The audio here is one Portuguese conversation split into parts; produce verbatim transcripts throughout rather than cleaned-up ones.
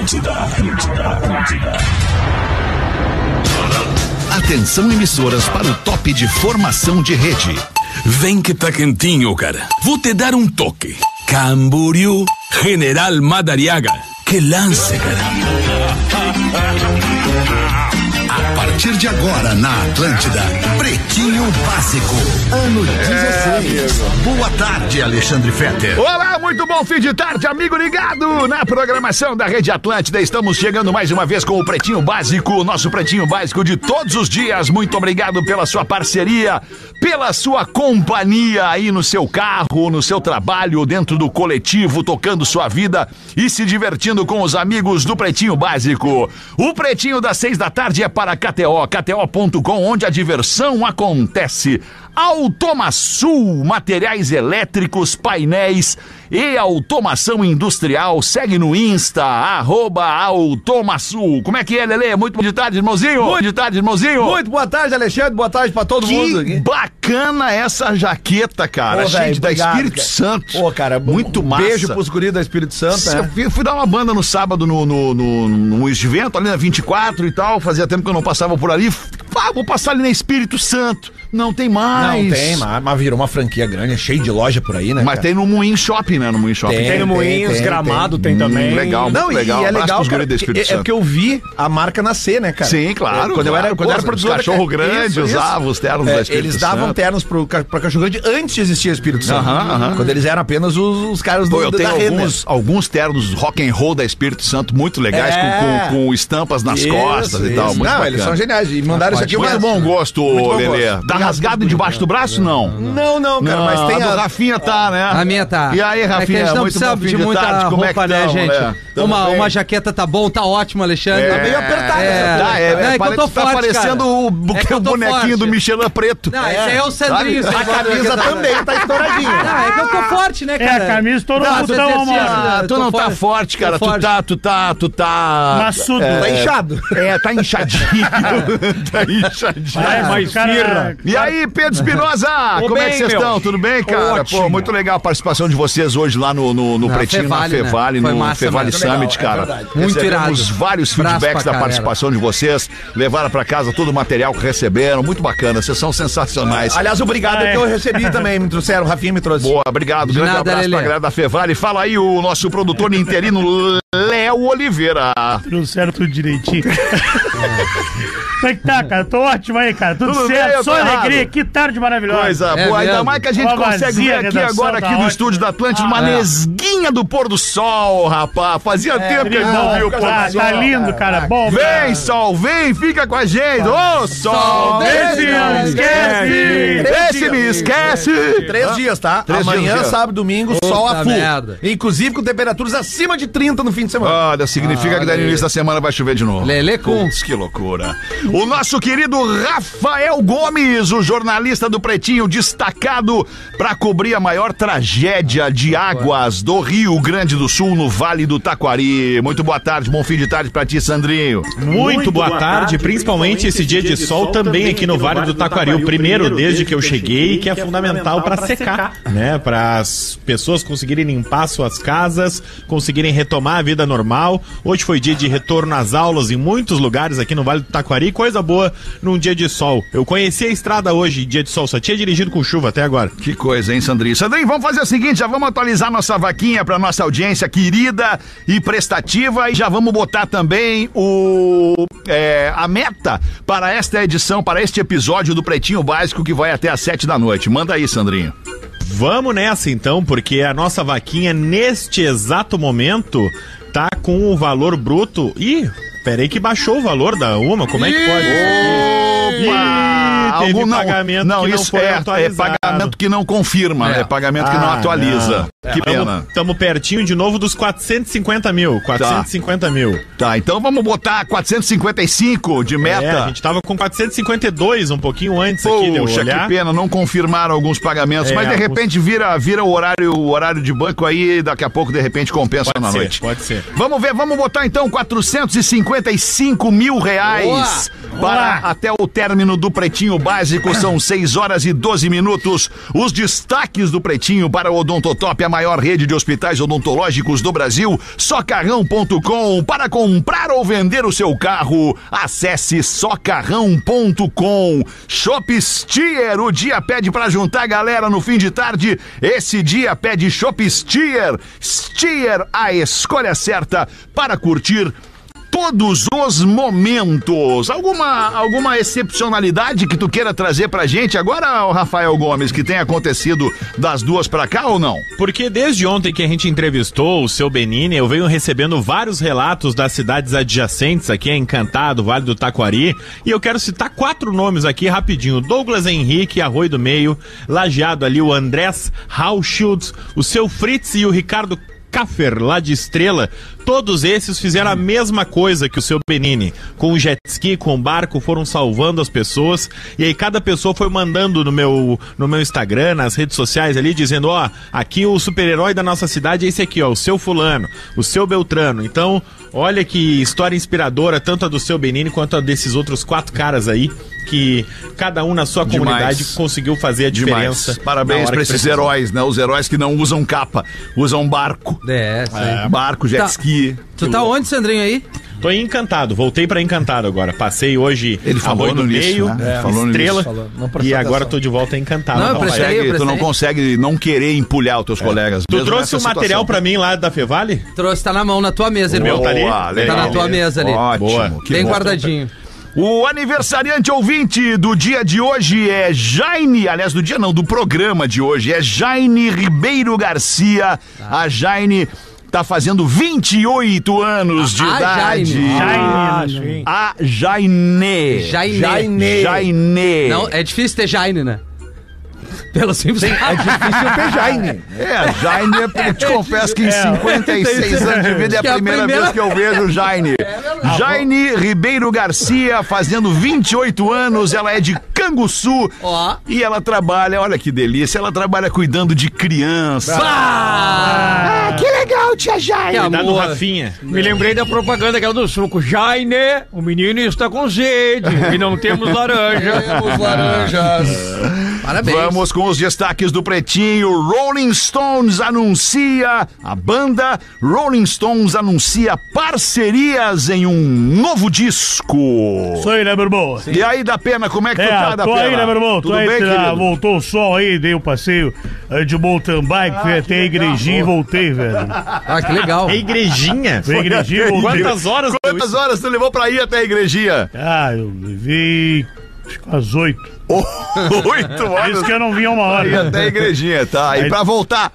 Atlântida, Atlântida, Atlântida. Atenção, emissoras, para o top de formação de rede. Vem que tá quentinho, cara. Vou te dar um toque. Camboriú, General Madariaga. Que lance, cara. A partir de agora, na Atlântida, Pretinho Básico, ano dezesseis. É, boa tarde, Alexandre Fetter. Olá, muito bom fim de tarde, amigo ligado na programação da Rede Atlântida. Estamos chegando mais uma vez com o Pretinho Básico, nosso Pretinho Básico de todos os dias. Muito obrigado pela sua parceria, pela sua companhia aí no seu carro, no seu trabalho, dentro do coletivo, tocando sua vida e se divertindo com os amigos do Pretinho Básico. O Pretinho das seis da tarde é para K T O, K T O ponto com, onde a diversão acontece. Automaçul, materiais elétricos, painéis e automação industrial. Segue no Insta, arroba Automaçul. Como é que é, Lelê? Muito boa tarde, irmãozinho. Muito boa tarde, irmãozinho. Muito boa tarde, Alexandre. Boa tarde pra todo que mundo aqui. Bacana essa jaqueta, cara. Pô, cheia véio, da obrigado, Espírito cara. Santo. Pô, cara, muito um massa. Beijo pros guris da Espírito Santo, né? Eu fui, fui dar uma banda no sábado no, no, no, no Moinhos de Vento, ali na vinte e quatro e tal. Fazia tempo que eu não passava por ali. Ah, vou passar ali na Espírito Santo. Não tem mais. Não tem, mas, mas virou uma franquia grande, cheio de loja por aí, né? Mas cara? tem no Moinhos Shopping, né? No Moinhos Shopping. Tem, Tem no Moinhos, tem, Gramado tem. tem, também. Hum, legal, Não, muito legal. e é Abraço legal, pros cara, guris da Espírito é, é Santo. porque eu vi a marca nascer, né, cara? Sim, claro. Quando eu era, claro, quando eu era pô, produtor... os cachorro cara, grande isso, usava isso. os ternos É, da Espírito eles davam Santo. ternos pro, ca- pra cachorro grande antes de existir o Espírito Santo. Aham, aham. Quando eles eram apenas os, os caras do, Pô, eu da tenho Renner. alguns, alguns ternos rock and roll da Espírito Santo muito legais, É. com, com, com estampas nas Isso, costas e isso. tal. Muito Não, bacana. eles são geniais. E mandaram isso aqui. Muito mas- bom gosto, Muito bom Lelê. gosto. Tá rasgado debaixo do braço, não? Não, não, cara, Não, mas tem a do a... Rafinha tá, né? A minha tá. E aí, É que a Rafinha, gente não muito precisa bom fim de de muita tarde. Como é que roupa, né, tamo, gente? né? Tamo Uma, bem? uma jaqueta tá bom, tá ótimo, Alexandre. É. Tá meio apertada. É, tá, é, Não, é que pare- eu tô tá forte, parecendo cara. o, bu- É que eu o tô bonequinho forte. do Michelin preto. Não, esse aí é o Sandrinho. Sabe? esse A agora camisa que tá- também tá estouradinha. Não, é que eu tô forte, né, É, cara? a camisa estourou Não, o botão, exercício, amor. Ah, eu tu tô não tá forte, cara. Tô Tu forte. tá, tu tá, tu tá... Maçudo. Tá inchado. É, tá inchadinho. tá inchadinho. É, Mas- mas cara... E aí, Pedro Espinosa, Tô como é bem, que vocês meu. estão? Tudo bem, cara? Ótimo. Pô, muito legal a participação de vocês hoje lá no, no, no Na Pretinho, Fevale, na né? Fevale, Foi no massa, Fevale mano. Summit, Legal, é cara. verdade. Muito Recebemos irado. vários Braço feedbacks pra da caralho. participação de vocês, levaram pra casa todo o material que receberam, muito bacana, vocês são sensacionais. Aliás, obrigado Ah, é. que eu recebi também, me trouxeram, o Rafinha me trouxe. Boa, obrigado. De Grande nada, abraço Lelê. pra galera da Fevale. Fala aí o nosso produtor interino, Léo Oliveira. Trouxeram tudo direitinho. Como é que tá, cara? Tô ótimo aí, cara. Tudo, Tudo bem, certo, eu só tô alegria. errado. Que tarde maravilhosa. Coisa É boa, ainda mesmo. mais que a gente Uma consegue vazia, ver a aqui redação agora, tá aqui no ótima. estúdio da Atlântida, Ah, uma é. nesguinha do pôr do sol, rapaz. Fazia tempo que a gente não Bom, viu o pôr tá, do sol. tá lindo, cara. Bom, Vem, sol, vem, fica com a gente. Ô, sol, Sol, vem, não me esquece. Esse me esquece. Três dias, tá? Três Amanhã, dias. sábado, domingo, sol a Puta full. merda. Inclusive com temperaturas acima de trinta no fim de semana. Olha, significa que daí no início da semana vai chover de novo. Lelê com. Putz, que loucura. O nosso querido Rafael Gomes, o jornalista do Pretinho, destacado para cobrir a maior tragédia de águas do Rio Grande do Sul, no Vale do Taquari. Muito boa tarde, bom fim de tarde para ti, Sandrinho. Muito boa tarde, principalmente esse dia de sol também aqui no Vale do Taquari. O primeiro desde que eu cheguei, que é fundamental para secar, né? Para as pessoas conseguirem limpar suas casas, conseguirem retomar a vida normal. Hoje foi dia de retorno às aulas em muitos lugares aqui no Vale do Taquari. Coisa boa num dia de sol. Eu conheci a estrada hoje, dia de sol, só tinha dirigido com chuva até agora. Que coisa, hein, Sandrinho? Sandrinho, vamos fazer o seguinte, já vamos atualizar nossa vaquinha para nossa audiência querida e prestativa e já vamos botar também o é, a meta para esta edição, para este episódio do Pretinho Básico que vai até às sete da noite. Manda aí, Sandrinho. Vamos nessa então, porque a nossa vaquinha neste exato momento tá com o valor bruto. Ih, peraí que baixou o valor da uma, como é que pode? Opa! Teve Algum não, pagamento não, que não isso foi é, é atualizado. pagamento que não confirma, é, É. pagamento que não Ah, atualiza. Que pena. Estamos pertinho de novo dos quatrocentos e cinquenta mil. quatrocentos e cinquenta mil. Tá, então vamos botar quatrocentos e cinquenta e cinco de meta. É, a gente tava com quatrocentos e cinquenta e dois um pouquinho antes aqui de eu Poxa, olhar. que pena, não confirmaram alguns pagamentos, É, mas de alguns- repente vira, vira o horário, o horário de banco aí, daqui a pouco de repente compensa Pode na ser, noite. pode ser. Vamos ver, vamos botar então quatrocentos e cinquenta e cinco mil reais Boa! para Boa! até o término do Pretinho Básico, são seis horas e doze minutos. Os destaques do Pretinho para o Odontotop, a maior rede de hospitais odontológicos do Brasil, socarrão ponto com. Para comprar ou vender o seu carro, acesse socarrão ponto com. Chopp Stier, o dia pede para juntar a galera no fim de tarde. Esse dia pede Chopp Stier. Stier, a escolha certa para curtir todos os momentos. Alguma, alguma excepcionalidade que tu queira trazer pra gente agora, Rafael Gomes, que tem acontecido das duas pra cá ou não? Porque desde ontem que a gente entrevistou o seu Benini, eu venho recebendo vários relatos das cidades adjacentes aqui, é Encantado, Vale do Taquari, e eu quero citar quatro nomes aqui rapidinho: Douglas Henrique, Arroio do Meio, Lajeado ali, o Andrés Hauschild, o seu Fritz e o Ricardo Kaffer, lá de Estrela. Todos esses fizeram a mesma coisa que o seu Benini. Com o jet ski, com o barco, foram salvando as pessoas. E aí cada pessoa foi mandando no meu, no meu Instagram, nas redes sociais ali, dizendo: ó, aqui o super-herói da nossa cidade é esse aqui, ó, o seu fulano, o seu Beltrano. Então, olha que história inspiradora, tanto a do seu Benini quanto a desses outros quatro caras aí, que cada um na sua Demais. comunidade conseguiu fazer a diferença. Demais. Parabéns pra esses heróis, né? Os heróis que não usam capa, usam barco. É, sim. É, barco, jet Tá. ski. Tu tá onde, Sandrinho, aí? Tô em Encantado, voltei pra Encantado agora. Passei hoje Ele falou Arroio do no início, Meio, né? É, falou no Estrela, início, falou. Não prestou e agora atenção. tô de volta em Encantado. Não, eu Não, prestei. vai. Consegue, tu não consegue não querer empulhar os teus colegas. Tu mesmo trouxe nessa o material situação. pra mim lá da Fevale? Trouxe, tá na mão, na tua mesa, irmão. meu tá ali? Boa, legal. Tá na tua mesa ali. Ótimo. Boa. que Bem bom. guardadinho. O aniversariante ouvinte do dia de hoje é Jaine, aliás, do dia não, do programa de hoje, é Jaine Ribeiro Garcia. A Jaine tá fazendo vinte e oito anos de A idade. Jaine. Ah, sim. A Jaine. Jaine. Jaine. Jaine. Não, é difícil ter Jaine, né? Pelo simples. É difícil ter Jaine. É, a Jaine, eu te confesso que em É, cinquenta e seis anos de vida é Que a é a primeira, primeira- vez que eu vejo Jaine. Jaine Ribeiro Garcia fazendo vinte e oito anos, ela é de Canguçu. Ó. E ela trabalha, olha que delícia, ela trabalha cuidando de criança. Ah, que legal, tia que Jaine. Dá no amor. Rafinha. Me lembrei da propaganda aquela do suco. Jaine, o menino está com sede e não temos laranja. Temos laranjas. Parabéns. Vamos com os destaques do Pretinho. Rolling Stones anuncia, a banda Rolling Stones anuncia parcerias em um novo disco. Isso aí, né, meu irmão? E aí, da Pena, como é que tu tá, É, da tô Pena? aí, né, meu irmão? Tô Tudo aí, bem, tá, querido? voltou o sol aí, dei um passeio eh, de mountain bike, fui até a igrejinha e voltei, velho. Ah, que legal. É igrejinha? Fui à igrejinha e voltei. Quantas horas? Quantas horas tu levou pra ir até a igrejinha? Ah, eu levei acho que umas oito. Oito Por horas isso que eu não vim uma pra ir hora. até a igrejinha, tá? E Aí- pra voltar?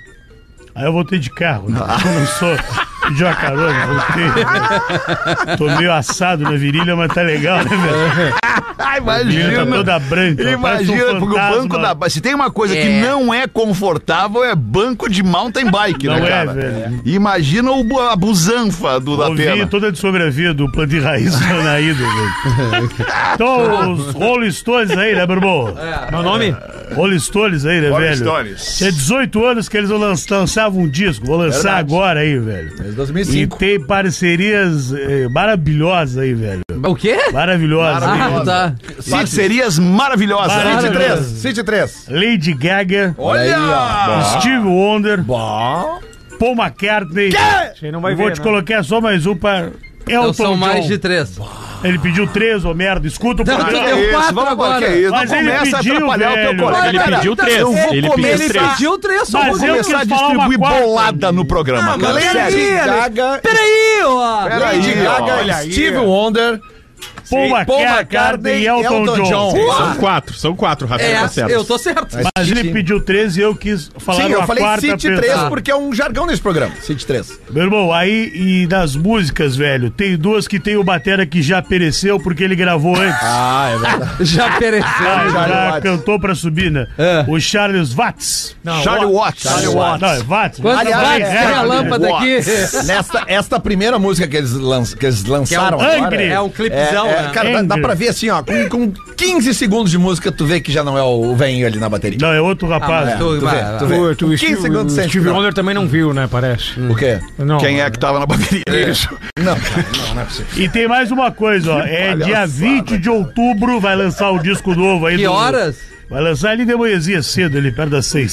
Aí eu voltei de carro, né? Eu não sou de uma carona, voltei. Tô meio assado na virilha, mas tá legal, né, velho? Ah, A virilha tá imagina. toda branca. parece um Imagina, porque o fantasma. banco da... Se tem uma coisa que É. não é confortável, é banco de mountain bike, né, Não é, cara? velho. Imagina o, bu- a busanfa do da Ouvi Pena. toda a discografia do Planta e Raiz na ida, velho. Então, os Rolling Stones aí, né, meu irmão? Meu nome? Rolling Stones aí, né, Rolling velho? Stones. Tinha dezoito anos que eles lan- lançavam um disco. Vou lançar Verdade. agora aí, velho. Desde dois mil e E cinco. tem parcerias eh, maravilhosas aí, velho. O quê? Maravilhosas. Ah, tá. Parcerias maravilhosas. Maravilhosa. City três. City três. Lady Gaga, Olha aí, ó. Steve Wonder, Bom. Paul McCartney. Você não vai Vou te colocar só mais um para Então Elton são John. mais de três. Ele pediu três, ô merda. Escuta o Não, programa. tu deu Isso, quatro vamos agora. que é isso. Mas Não ele começa pediu, a atrapalhar o teu velho. colega. Ele Cara, pediu três. eu vou Ele começar- pediu três. Pediu três, só Mas vou eu começar. Começar a quis falar uma distribuir quarta. bolada no programa, cara. Lady Sério. Gaga. Peraí, ó. Peraí, Lady Gaga, olha aí. Steve Wonder. Paul McCartney e Elton, Elton John. John. São quatro, são quatro, Rafinha, tá É, certo. eu tô certo. Mas ele pediu três e eu quis falar Sim, eu uma falei quarta City pessoa. três porque é um jargão nesse programa. City três. Meu irmão, aí e das músicas, velho, tem duas que tem o batera que já pereceu porque ele gravou antes. Ah, é verdade. Já pereceu. Ah, Charlie já Watts. cantou pra subir, né? É. O Charles Watts. Charlie Watts. Charlie Watts. Não, é Watts. Quantas Aliás, lights é, tem a é, lâmpada aqui? Nesta esta primeira música que eles, lan- que eles lançaram Que é um agora, Angry. É um clipezão. É, né? cara, dá, dá pra ver assim, ó, com, com quinze segundos de música, tu vê que já não é o velhinho ali na bateria. Não, é outro rapaz. Ah, É, tu- tu vai, vê, vai. tu vê. Tu, tu, quinze Steve- segundos o sente. Steve Não. Wonder também não viu, né? Parece. O quê? Não, Quem é que tava na bateria? Isso. Não, não, não é possível. E tem mais uma coisa, ó. É dia vinte de outubro, vai lançar o disco novo aí. Que do- horas? Vai lançar ali de manhãzinha cedo, ali perto das seis.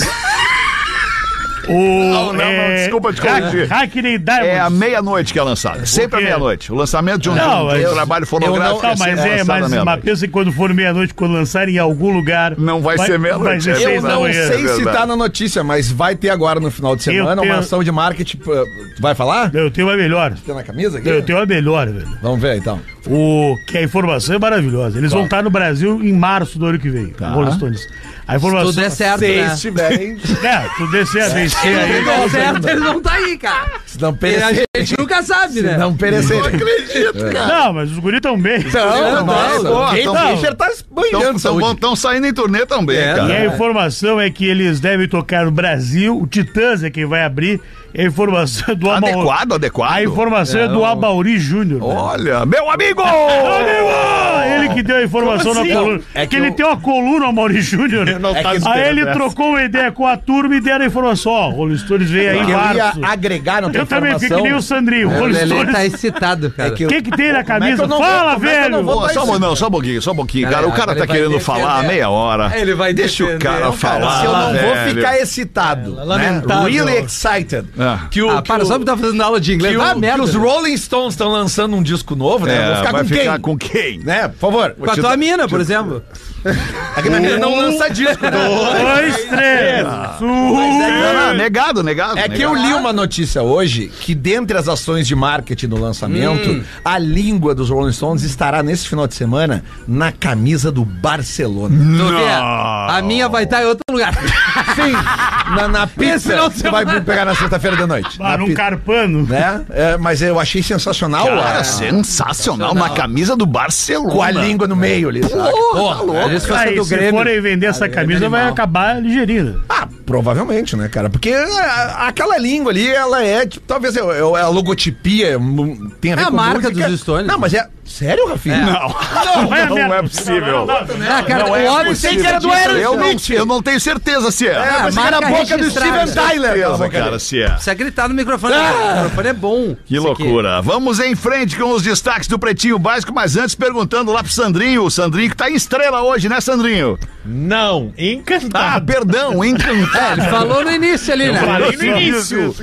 O, Não, não, não, desculpa te corrigir. Hackney Diamonds. É a meia-noite que é lançada. Sempre à quê? meia-noite. O lançamento de um, Não, de um mas trabalho eu fonográfico Tá, é mas sempre é, lançado à mas, mas meia-noite. pensa que quando for meia-noite, quando lançarem em algum lugar. Não vai ser meia-noite, Vai ser é seis Eu da não manhã. sei se verdade. tá na notícia, mas vai ter agora no final de semana Eu tenho- uma ação de marketing. uh, Tu vai falar? Eu tenho uma melhor. Tem na camisa aqui? Eu tenho uma melhor, velho. Vamos ver então. O, que a informação é maravilhosa. Eles vão estar no Brasil em março do ano que vem. Tá. Rolling Stones. A informação. Tudo é certo, Se né? estiverem. É, tudo der certo. Tem que ser aí. Tudo é certo, eles vão tá aí, cara. Se não E a perecerem. gente nunca sabe, né? Não perecerem. Não, mas os guris estão bem. Não, não, não. não. Quem Não. Fischer tá banhando saúde. Estão saindo em turnê também, É, cara. E a informação é que eles devem tocar no Brasil. O Titãs é quem vai abrir. E a informação é do Abauri. Adequado, adequado. A informação é, do Abauri Júnior. velho. Olha, meu amigo! Amigo! Ele que deu a informação Como assim? na coluna. É É que que ele eu- tem uma coluna, Abauri Júnior. não tava Aí esperando ele essa. trocou uma ideia com a turma e deram a informação. Ó, o Rolling Stones veio aí em Que eu ia março. agregar na tua Eu também fiquei que nem o informação. Sandrinho. O O Rolling Lelê Stones. tá excitado, cara. que O que, que tem na Como é que camisa? eu não vou- Fala, como é que eu não velho! vou- Pô, só, um- não, só um pouquinho, só um pouquinho. Cara, Cara, o cara ele tá vai querendo defender. falar há meia hora. Ele vai Deixa o defender, cara cara. falar. Se eu não vou velho. ficar excitado, né? lamentável. Really excited. Ah. Que o, Ah, que para, o- só me tá fazendo aula de inglês. que, o- Ah, que merda. os Rolling Stones estão lançando um disco novo, né? É, eu vou ficar vai com ficar quem? com quem? Né? Por favor. Com a tua mina, por exemplo. Aqui na minha não lança disco, né? Dois, três. Su- Não, não, negado, negado. É que eu li uma notícia hoje que, dentre as ações de marketing do lançamento, Hum. a língua dos Rolling Stones estará nesse final de semana na camisa do Barcelona. Tu vê? A minha vai estar em outro lugar. Sim, na, na pizza final de que vai semana. pegar na sexta-feira da noite. Ah, Na num pizza, carpano. né? É, mas eu achei sensacional Cara, a- sensacional. Na camisa do Barcelona. com a língua no meio ali, sabe? Porra, eles fossem Aí, do se Grêmio. forem vender essa camisa, vai acabar ligeirinho. Ah, provavelmente, né, cara? Porque a- aquela língua ali, ela é, tipo, talvez é, é a logotipia, hum, tem a ver É a com marca música. dos Stones. Não, mas é... Sério, Rafinha? Não, Vai a não, merda. é possível. Ah, cara, Não o é óbvio possível. tem que era do Aerosmith. Eu não, eu não tenho certeza se é. É, mas marca era a boca do registrada. Steven Tyler. aquela Certeza, boca cara, ali. se é. Precisa gritar no microfone. O microfone é bom. Que Isso aqui. loucura. Vamos em frente com os destaques do Pretinho Básico, mas antes perguntando lá pro Sandrinho. O Sandrinho que tá em estrela hoje, né, Sandrinho? Não, Ah, encantado. perdão, encantado. Ele falou no início ali, né? Falei no início.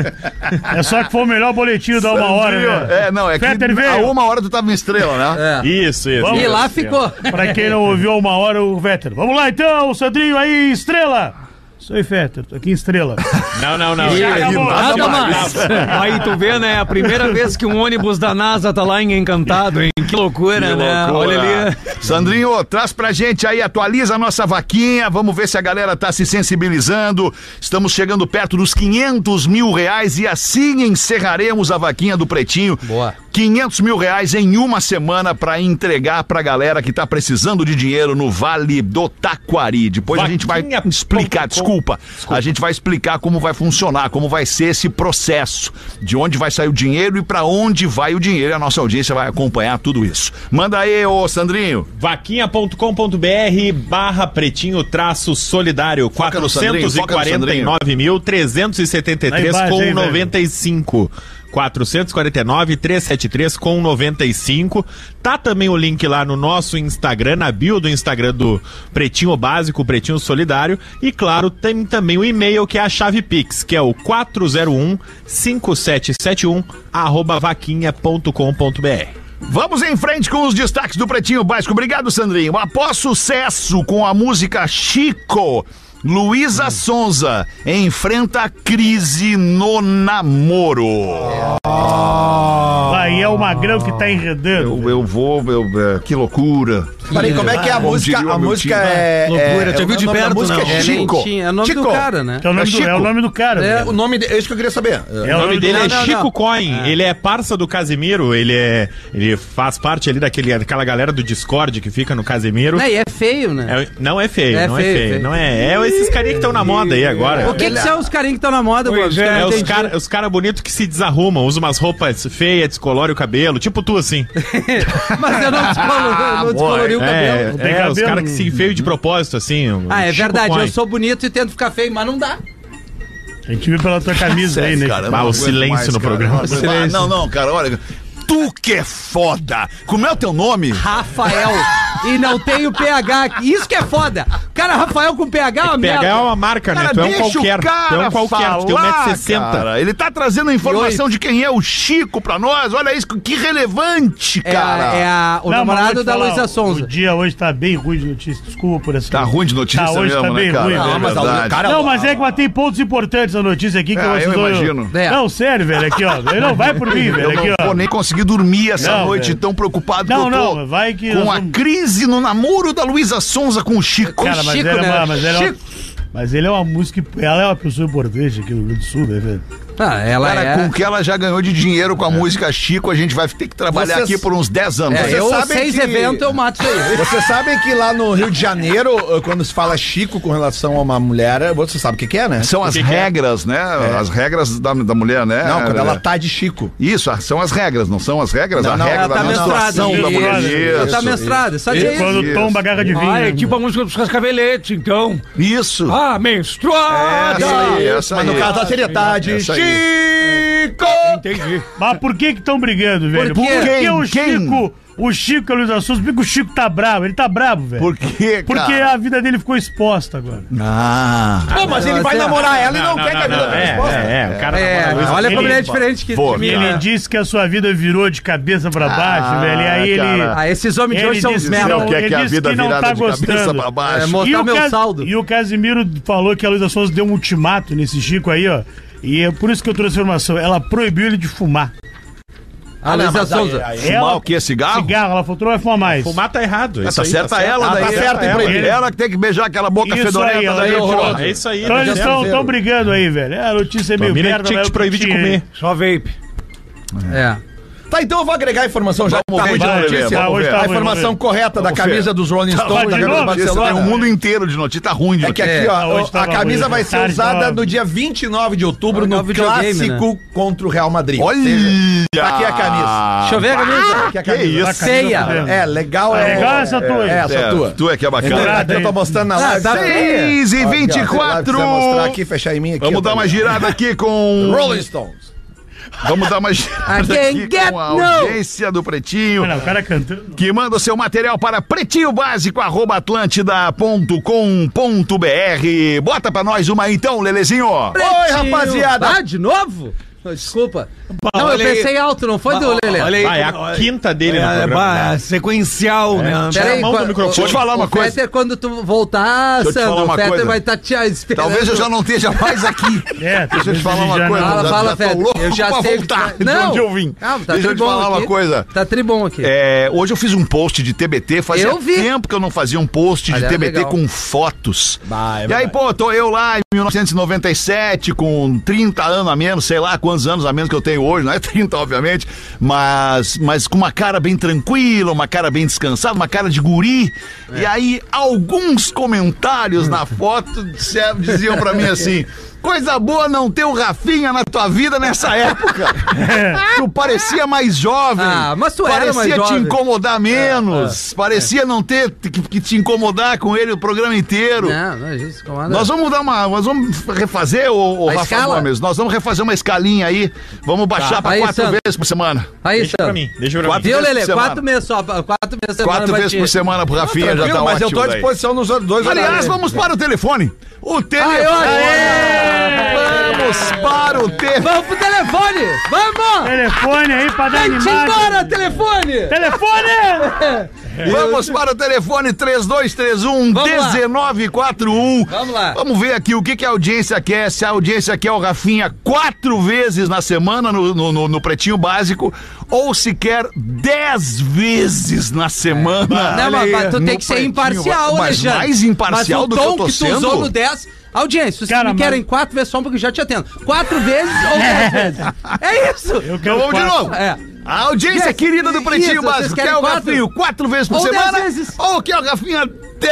É só que foi o melhor boletim da uma hora, Sandrinho, né? É, não, é que Fetter a veio. uma hora tu tava em estrela, né? É. Isso, isso. Vamos. E lá ficou. Pra quem não ouviu uma hora, o Vetter. Vamos lá então, Sandrinho aí, estrela. Isso aí, Fetter, tô aqui em estrela. Não, não, não. Já acabou. Nada Já mais. Aí tu vê, né? A primeira vez que um ônibus da NASA tá lá em Encantado, hein? Que loucura, Que né? loucura. Olha ali. Sandrinho, traz pra gente aí, atualiza a nossa vaquinha, vamos ver se a galera tá se sensibilizando. Estamos chegando perto dos quinhentos mil reais e assim encerraremos a vaquinha do Pretinho. Boa. quinhentos mil reais em uma semana pra entregar pra galera que tá precisando de dinheiro no Vale do Taquari. Depois a gente vai Vaquinha explicar, ponto com. desculpa, a gente vai explicar como vai funcionar, como vai ser esse processo, de onde vai sair o dinheiro e pra onde vai o dinheiro. A nossa audiência vai acompanhar tudo isso. Manda aí, ô Sandrinho. Vaquinha.com.br barra pretinho traço solidário Foca no Sandrinho, quatrocentos e quarenta e nove mil trezentos e setenta e três Lá embaixo, hein, com noventa e cinco. quatrocentos e quarenta e nove, trezentos e setenta e três com noventa e cinco. Tá também o link lá no nosso Instagram, na bio do Instagram do Pretinho Básico, Pretinho Solidário. E claro, tem também o e-mail que é a chave Pix, que é o quatro zero um, cinco sete sete um arroba vaquinha ponto com ponto br. Vamos em frente com os destaques do Pretinho Básico. Obrigado, Sandrinho. Após sucesso com a música Chico, Luísa Sonza enfrenta crise no namoro. Aí é o Magrão que tá enredando. Eu, eu vou, eu, é, que loucura. Peraí, como é que é a Como música? diria o A meu música tio. é... Loucura, é, tu é viu o de nome da perto, música não? é É Chico. lentinho, é o nome Chico. do cara, né? É o nome, É do, Chico. é o nome do cara. É, velho. O nome, de- é isso que eu queria saber. É O nome do- dele Não, é não, Chico não. Coin, ele é parça do Casimiro, ele é. Ele faz parte ali daquele, daquela galera do Discord que fica no Casimiro. Não, e é feio, né? É- não é feio, É não feio, é feio. feio. Não é, é esses carinha que estão na moda aí agora. O que, que são os carinhos que estão na moda, Pois Bob? é, É Eu não os entendi. caras os cara bonitos que se desarrumam, usam umas roupas feias, descolorem o cabelo, tipo tu assim. Mas eu não descolori, eu não descolori o cabelo. É, tem é os cabelo, caras que se enfeiam de propósito, assim. o Ah, é Chico verdade, Coin. eu sou bonito e tento ficar feio, mas não dá. A gente viu pela tua camisa aí, né? Cara, eu Ah, não o aguento silêncio mais, no cara. programa. Ah, não, não, cara, olha. Tu que é foda! Como é o teu nome? Rafael. E não tem o P H aqui. Isso que é foda. Cara, Rafael com P H é uma P H merda. é uma marca, né? Cara, Tu é um deixa qualquer. o Tu é cara um qualquer. falar, Tu tem um metro e sessenta. cara. Ele tá trazendo a informação E de quem é o Chico pra nós. Olha isso, que relevante, É, cara. a, é a, o Não, mas vou namorado te da falar, Luísa O Sonza. dia hoje tá bem ruim de notícia. Desculpa por essa. Tá ruim de notícia Tá, hoje mesmo, tá né, bem cara? ruim, É velho. mas a- verdade. cara, Não, mas é que tem pontos importantes na notícia aqui que É, eu, eu vou- imagino. É. Não, sério, velho, aqui, ó. Não, vai por mim, velho, Eu aqui, não ó. vou nem conseguir dormir essa Não, noite, velho. tão preocupado Não, que eu tô não, vai que com nós a vamos- crise no namoro da Luísa Sonza com o Chico. Cara, mas Chico, ele é né? uma, mas ele é uma, Chico. mas ele é uma música, ela é uma pessoa importante aqui no Rio Grande do Sul, né, velho? Ah, ela Cara, é... com o que ela já ganhou de dinheiro com a música Chico, a gente vai ter que trabalhar Vocês- aqui por uns dez anos. É, Você eu, sabe seis que- eventos, eu mato isso aí. Vocês sabem que lá no Rio de Janeiro, eh, quando se fala Chico com relação a uma mulher, você sabe o que, que é, né? São as que que é? regras, né? As regras da, da mulher, né? Não, quando ela tá de Chico. Isso, são as regras, não são as regras? Não, a não, regra Ela da tá menstruada. menstruação da mulher. Isso. Ela tá Isso. menstruada, só E dizer isso. quando isso. tomba garra de vinho. Ah, é né? tipo a música dos Cascaveletes, então. Isso. Ah, menstruada! Essa aí, essa Mas aí. no caso, ela seria tá de Essa aí. Chico! Entendi. Mas por que que estão brigando, velho? Por quê? Porque Quem? o Quem? Chico, o Chico e a Luísa Sonza, por que o Chico tá bravo? Ele tá bravo, velho. Por quê, Porque cara? a vida dele ficou exposta agora. Ah. Pô, mas ele vai Você- namorar ela e não, Não, quer que a não, vida não, dele é, resposta. é, é, o cara É, namora a Luísa olha como Ele- ele é diferente que Pô, de mim, E ele né? disse que a sua vida virou de cabeça pra baixo, velho. E aí ele. cara. Ah, esses homens de Ele hoje são uns disse- merda. não, Quer ele que a disse vida que não virada tá de cabeça gostando. pra baixo. É, mostrar E o, meu Cas- saldo. e o Casimiro falou que a Luísa Sonza deu um ultimato nesse Chico aí, ó. E é por isso que eu trouxe a informação. Ela proibiu ele de fumar. A Luísa Sonza. Fumar o quê? Cigarro? Cigarro, ela falou, tu não vai fumar mais. Fumar tá errado. Ah, isso tá aí, certa certo. ela Ah, daí. tá certo, ela, hein, ela que tem que beijar aquela boca Isso fedorenta aí, ela daí, deu- horrorosa. É isso aí. Então tá eles certo. estão brigando aí, velho. É, a notícia é meio Família merda, que tinha mas que te é o proibir de tinha aí. comer. Só vape. É. Tá, então eu vou agregar a informação já. Vamos Tá ver, ruim de vai, notícia. vamos ver. A Tá ruim, informação vamos ver. correta da Vamos camisa ver. dos Rolling Vai Stones de jogando novo? no Barcelona. Tem o mundo inteiro de notícia, tá ruim de É que notícia. aqui, ó, hoje a tava camisa ruim. vai ser Tarde usada tava- no dia vinte e nove de outubro Olha no o videogame, clássico contra o Real Madrid. Olha! Tá aqui a camisa. Deixa eu ver a camisa. Aqui a Que camisa. isso? Feia. É, legal é. Legal essa tua aí. É, essa É, tua. tu é que é Então, bacana. aqui eu tô mostrando na Ah, live. tá Seis feia. seis e Aqui, ó, vinte e se quatro. quiser mostrar aqui, fechar em mim aqui. Vamos ó, dar tá uma vendo? girada aqui com... Rolling Stones. Vamos dar uma girada I aqui can't get com a no. audiência do Pretinho. Olha, o cara cantando. Que manda o seu material para pretinhobásico arroba atlântida ponto com ponto br. Bota pra nós uma então, Lelezinho. Oi, rapaziada. Ah, de novo? Desculpa. Não, eu olha aí. pensei alto, não foi do Lelê. Olha aí. Vai, é a quinta dele no É, programa. bah, sequencial, né? Tira a mão do quando- microfone. Deixa eu te falar uma o coisa. Fetter, quando tu voltar, Deixa eu te Sandro, falar uma o Fetter coisa. vai estar te esperando. Talvez eu já não esteja mais aqui. É, Deixa eu te falar uma já coisa. não- Fala, já- fala, já tô Fetter. louco Eu já pra sei voltar que tu de vai- onde eu vim. Calma, tá Deixa eu te tribom falar uma aqui. coisa. Tá tribom aqui. É, hoje eu fiz um post de T B T, fazia Eu vi. tempo que eu não fazia um post de Aliás, T B T legal. com fotos. Bah, é e aí, verdade. pô, tô eu lá em mil novecentos e noventa e sete, com trinta anos a menos, sei lá quantos anos a menos que eu tenho hoje, não é trinta, obviamente, mas, mas com uma cara bem tranquila, uma cara bem descansada, uma cara de guri. E aí, alguns comentários na foto disseram- diziam pra mim assim... Coisa boa não ter o Rafinha na tua vida nessa época. Tu parecia mais jovem. Ah, mas tu era parecia mais te jovem. incomodar menos. Parecia não ter que, que te incomodar com ele o programa inteiro. Não, não é isso. Comanda. Nós vamos dar uma. Nós vamos refazer, o, o A Rafa escala? Gomes. Nós vamos refazer uma escalinha aí. Vamos baixar pra Aí, quatro Sandro. vezes por semana. Aí, Deixa pra Sandro. mim, deixa pra Quatro mim. Viu, vezes Lelê? por semana. Quatro meses só. Quatro meses por Quatro semana vezes vai por te- semana pro Rafinha já Tranquilo, tá mas eu ótimo. tô à daí. disposição nos dois Aliás, horários. vamos para o telefone. O telefone. Aê, aê! Vamos para o telefone. Vamos pro telefone! Vamos! Telefone aí pra dar Vai-te animada. embora, telefone! Telefone! Vamos para o telefone três dois três um, um nove quatro um. Vamos lá. Vamos ver aqui o que, que a audiência quer. Se a audiência quer o Rafinha quatro vezes na semana no, no, no, no Pretinho Básico ou se quer dez vezes na semana. Não, mas, mas tu no tem que ser Pretinho imparcial, Mas Alexandre. mais imparcial mas do que eu tô que tu sendo? usou no dez... Audiência, vocês Cara, me mas- querem quatro vezes só um pouquinho, já te atendo. Quatro vezes ou dez vezes? É isso! Eu Então quero vamos de quatro. novo. É. A audiência Yes, querida do Pretinho isso, vocês Básico querem quer o quatro? Rafinha quatro vezes por Ou dez semana vezes. ou quer o Rafinha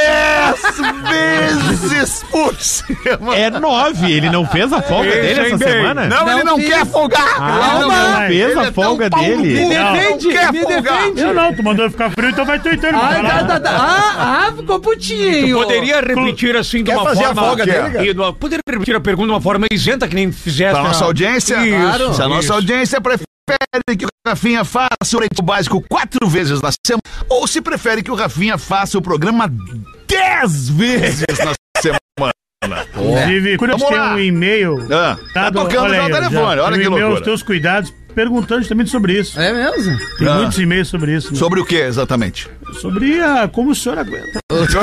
dez vezes por semana. É nove, ele não fez a folga Esse dele essa ainda- semana? Não, Não ele não fiz. quer folgar. Ah, Ele não, Calma. fez Ele a é folga tão pau no dele. cu, Me não defende, quer me folgar. defende. Eu não, tu mandou ficar frio, então vai tu inteiro. Ah, vai lá. tá, tá, tá. ah, ah, ficou putinho. Poderia repetir assim de Quer uma fazer a forma. folga Quer. dele, cara? E do- Poderia repetir a pergunta de uma forma isenta, que nem fizesse. Pra nossa a- audiência, Isso, se a nossa isso. audiência prefere que o Rafinha faça o Pretinho Básico quatro vezes na semana ou se prefere que o Rafinha faça o programa dez vezes na semana. Inclusive, curioso, Vamos tem lá. um e-mail. Ah, tá do- tocando já o aí, ó, telefone, olha tem que um e-mail, loucura. Os teus cuidados, perguntando justamente sobre isso. É mesmo? Tem Ah. muitos e-mails sobre isso. né? Sobre o que exatamente? Sobre a, como o senhor aguenta.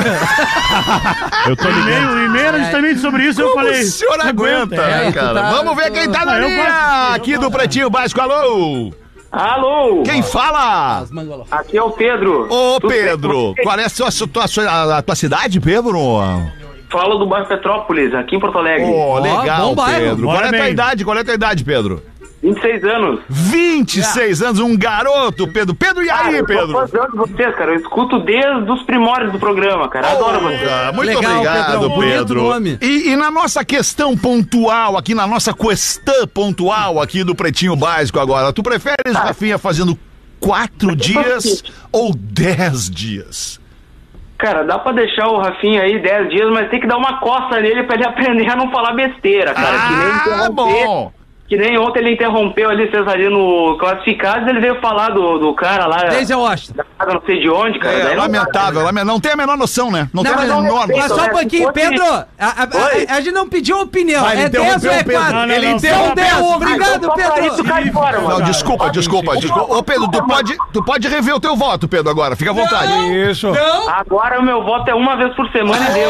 Eu tô O ligando. e-mail, o e-mail era justamente sobre isso. Eu Como falei. o senhor aguenta, É, né, tu cara? tá- Vamos ver quem tá na Ah, eu linha gosto. aqui do Pretinho Básico. Alô? Alô? Quem fala? Aqui é o Pedro. Ô, Tudo bem com Pedro, você? qual é a sua, a sua- a- a tua cidade, Pedro? Falo do bairro Petrópolis, aqui em Porto Alegre. Ô, legal, bom bairro. Pedro. Qual é a tua Bora bem. idade? Qual é a tua idade, Pedro? vinte e seis anos. vinte e seis anos, um garoto, Pedro. Pedro, e Cara, aí, eu tô Pedro? fãzão de vocês, cara. Eu escuto desde os primórdios do programa, cara. Adoro vocês. Ah, muito Legal, obrigado, Pedrão. Bonito Pedro. nome. E, e na nossa questão pontual, aqui na nossa questão pontual aqui do Pretinho Básico agora, tu preferes, Rafinha, fazendo quatro dias ou dez dias? Cara, dá pra deixar o Rafinha aí dez dias, mas tem que dar uma coça nele pra ele aprender a não falar besteira, cara. que nem Ah, interromper. bom. Que nem ontem ele interrompeu ali, vocês ali no Classificados, ele veio falar do, do cara lá, Desde Washington. da casa não sei de onde, cara. É, Daí não lamentável, lamentável. Não tem a menor noção, né? Não, Não, tem a mas não menor respeita, Mas noção. só um né? pouquinho, Se fosse- Pedro. A, a- Oi? a- a gente não pediu opinião. Vai, ele É dez ou interrompeu é o Pedro. quatro? Não, não, Ele não, interrompeu. só- Obrigado, Só pra isso Pedro. cai fora, mano. Não, desculpa, desculpa, desculpa. Ô, Pedro, tu pode, tu pode rever o teu voto, Pedro, agora. Fica à vontade. Isso. Não, Agora o meu voto é uma vez por semana e deu.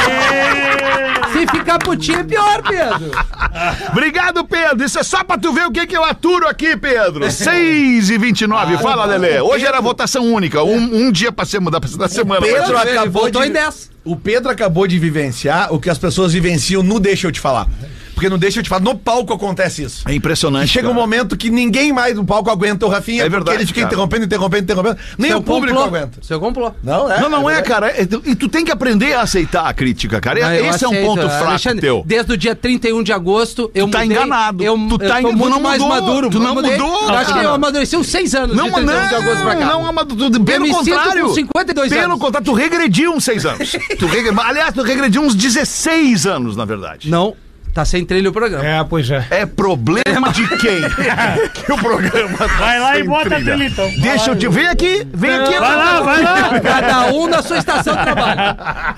se ficar putinho é pior, Pedro. Obrigado, Pedro. Isso é só pra tu ver o que, que eu aturo aqui, Pedro. seis e vinte e nove. Fala, Lelê. Hoje era votação única. Um, um dia pra ser mudar da semana. Pedro Ele acabou voltou de... em dez. O Pedro acabou de vivenciar o que as pessoas vivenciam no Deixa Eu Te Falar. Porque no Deixa Eu Te Falar, no palco acontece isso. É impressionante. E chega um cara. momento que ninguém mais no palco aguenta o Rafinha. É verdade, Porque ele fica cara. interrompendo, interrompendo, interrompendo. Nem Seu o público complô. aguenta. Seu complô. Não, é. Não, não é, verdade. cara. É- E tu tem que aprender a aceitar a crítica, cara. Ah, eu Esse é um aceito, ponto fraco Alexandre, teu. Desde o dia trinta e um de agosto, eu Tu tá mudei. enganado. Eu, Tu tá eu tô engan- tu muito não mais mudou. maduro. Tu eu não mudei. mudou, Eu acho que cara. eu amadureci uns seis anos Não, de trinta e um não, de agosto pra cá. não, ama- tu- pelo me sinto contrário. com cinquenta e dois pelo anos. contrário, tu regrediu uns seis anos. tu regre... Aliás, tu regrediu uns dezesseis anos, na verdade. Não, tá sem trilho o programa. É, pois é. É problema de quem? que o programa tá Vai lá e sem bota a trilha. trilha, então. Vai Deixa lá, eu te... Vem aqui, vem aqui. Vai lá, vai lá. Cada um na sua estação de trabalho.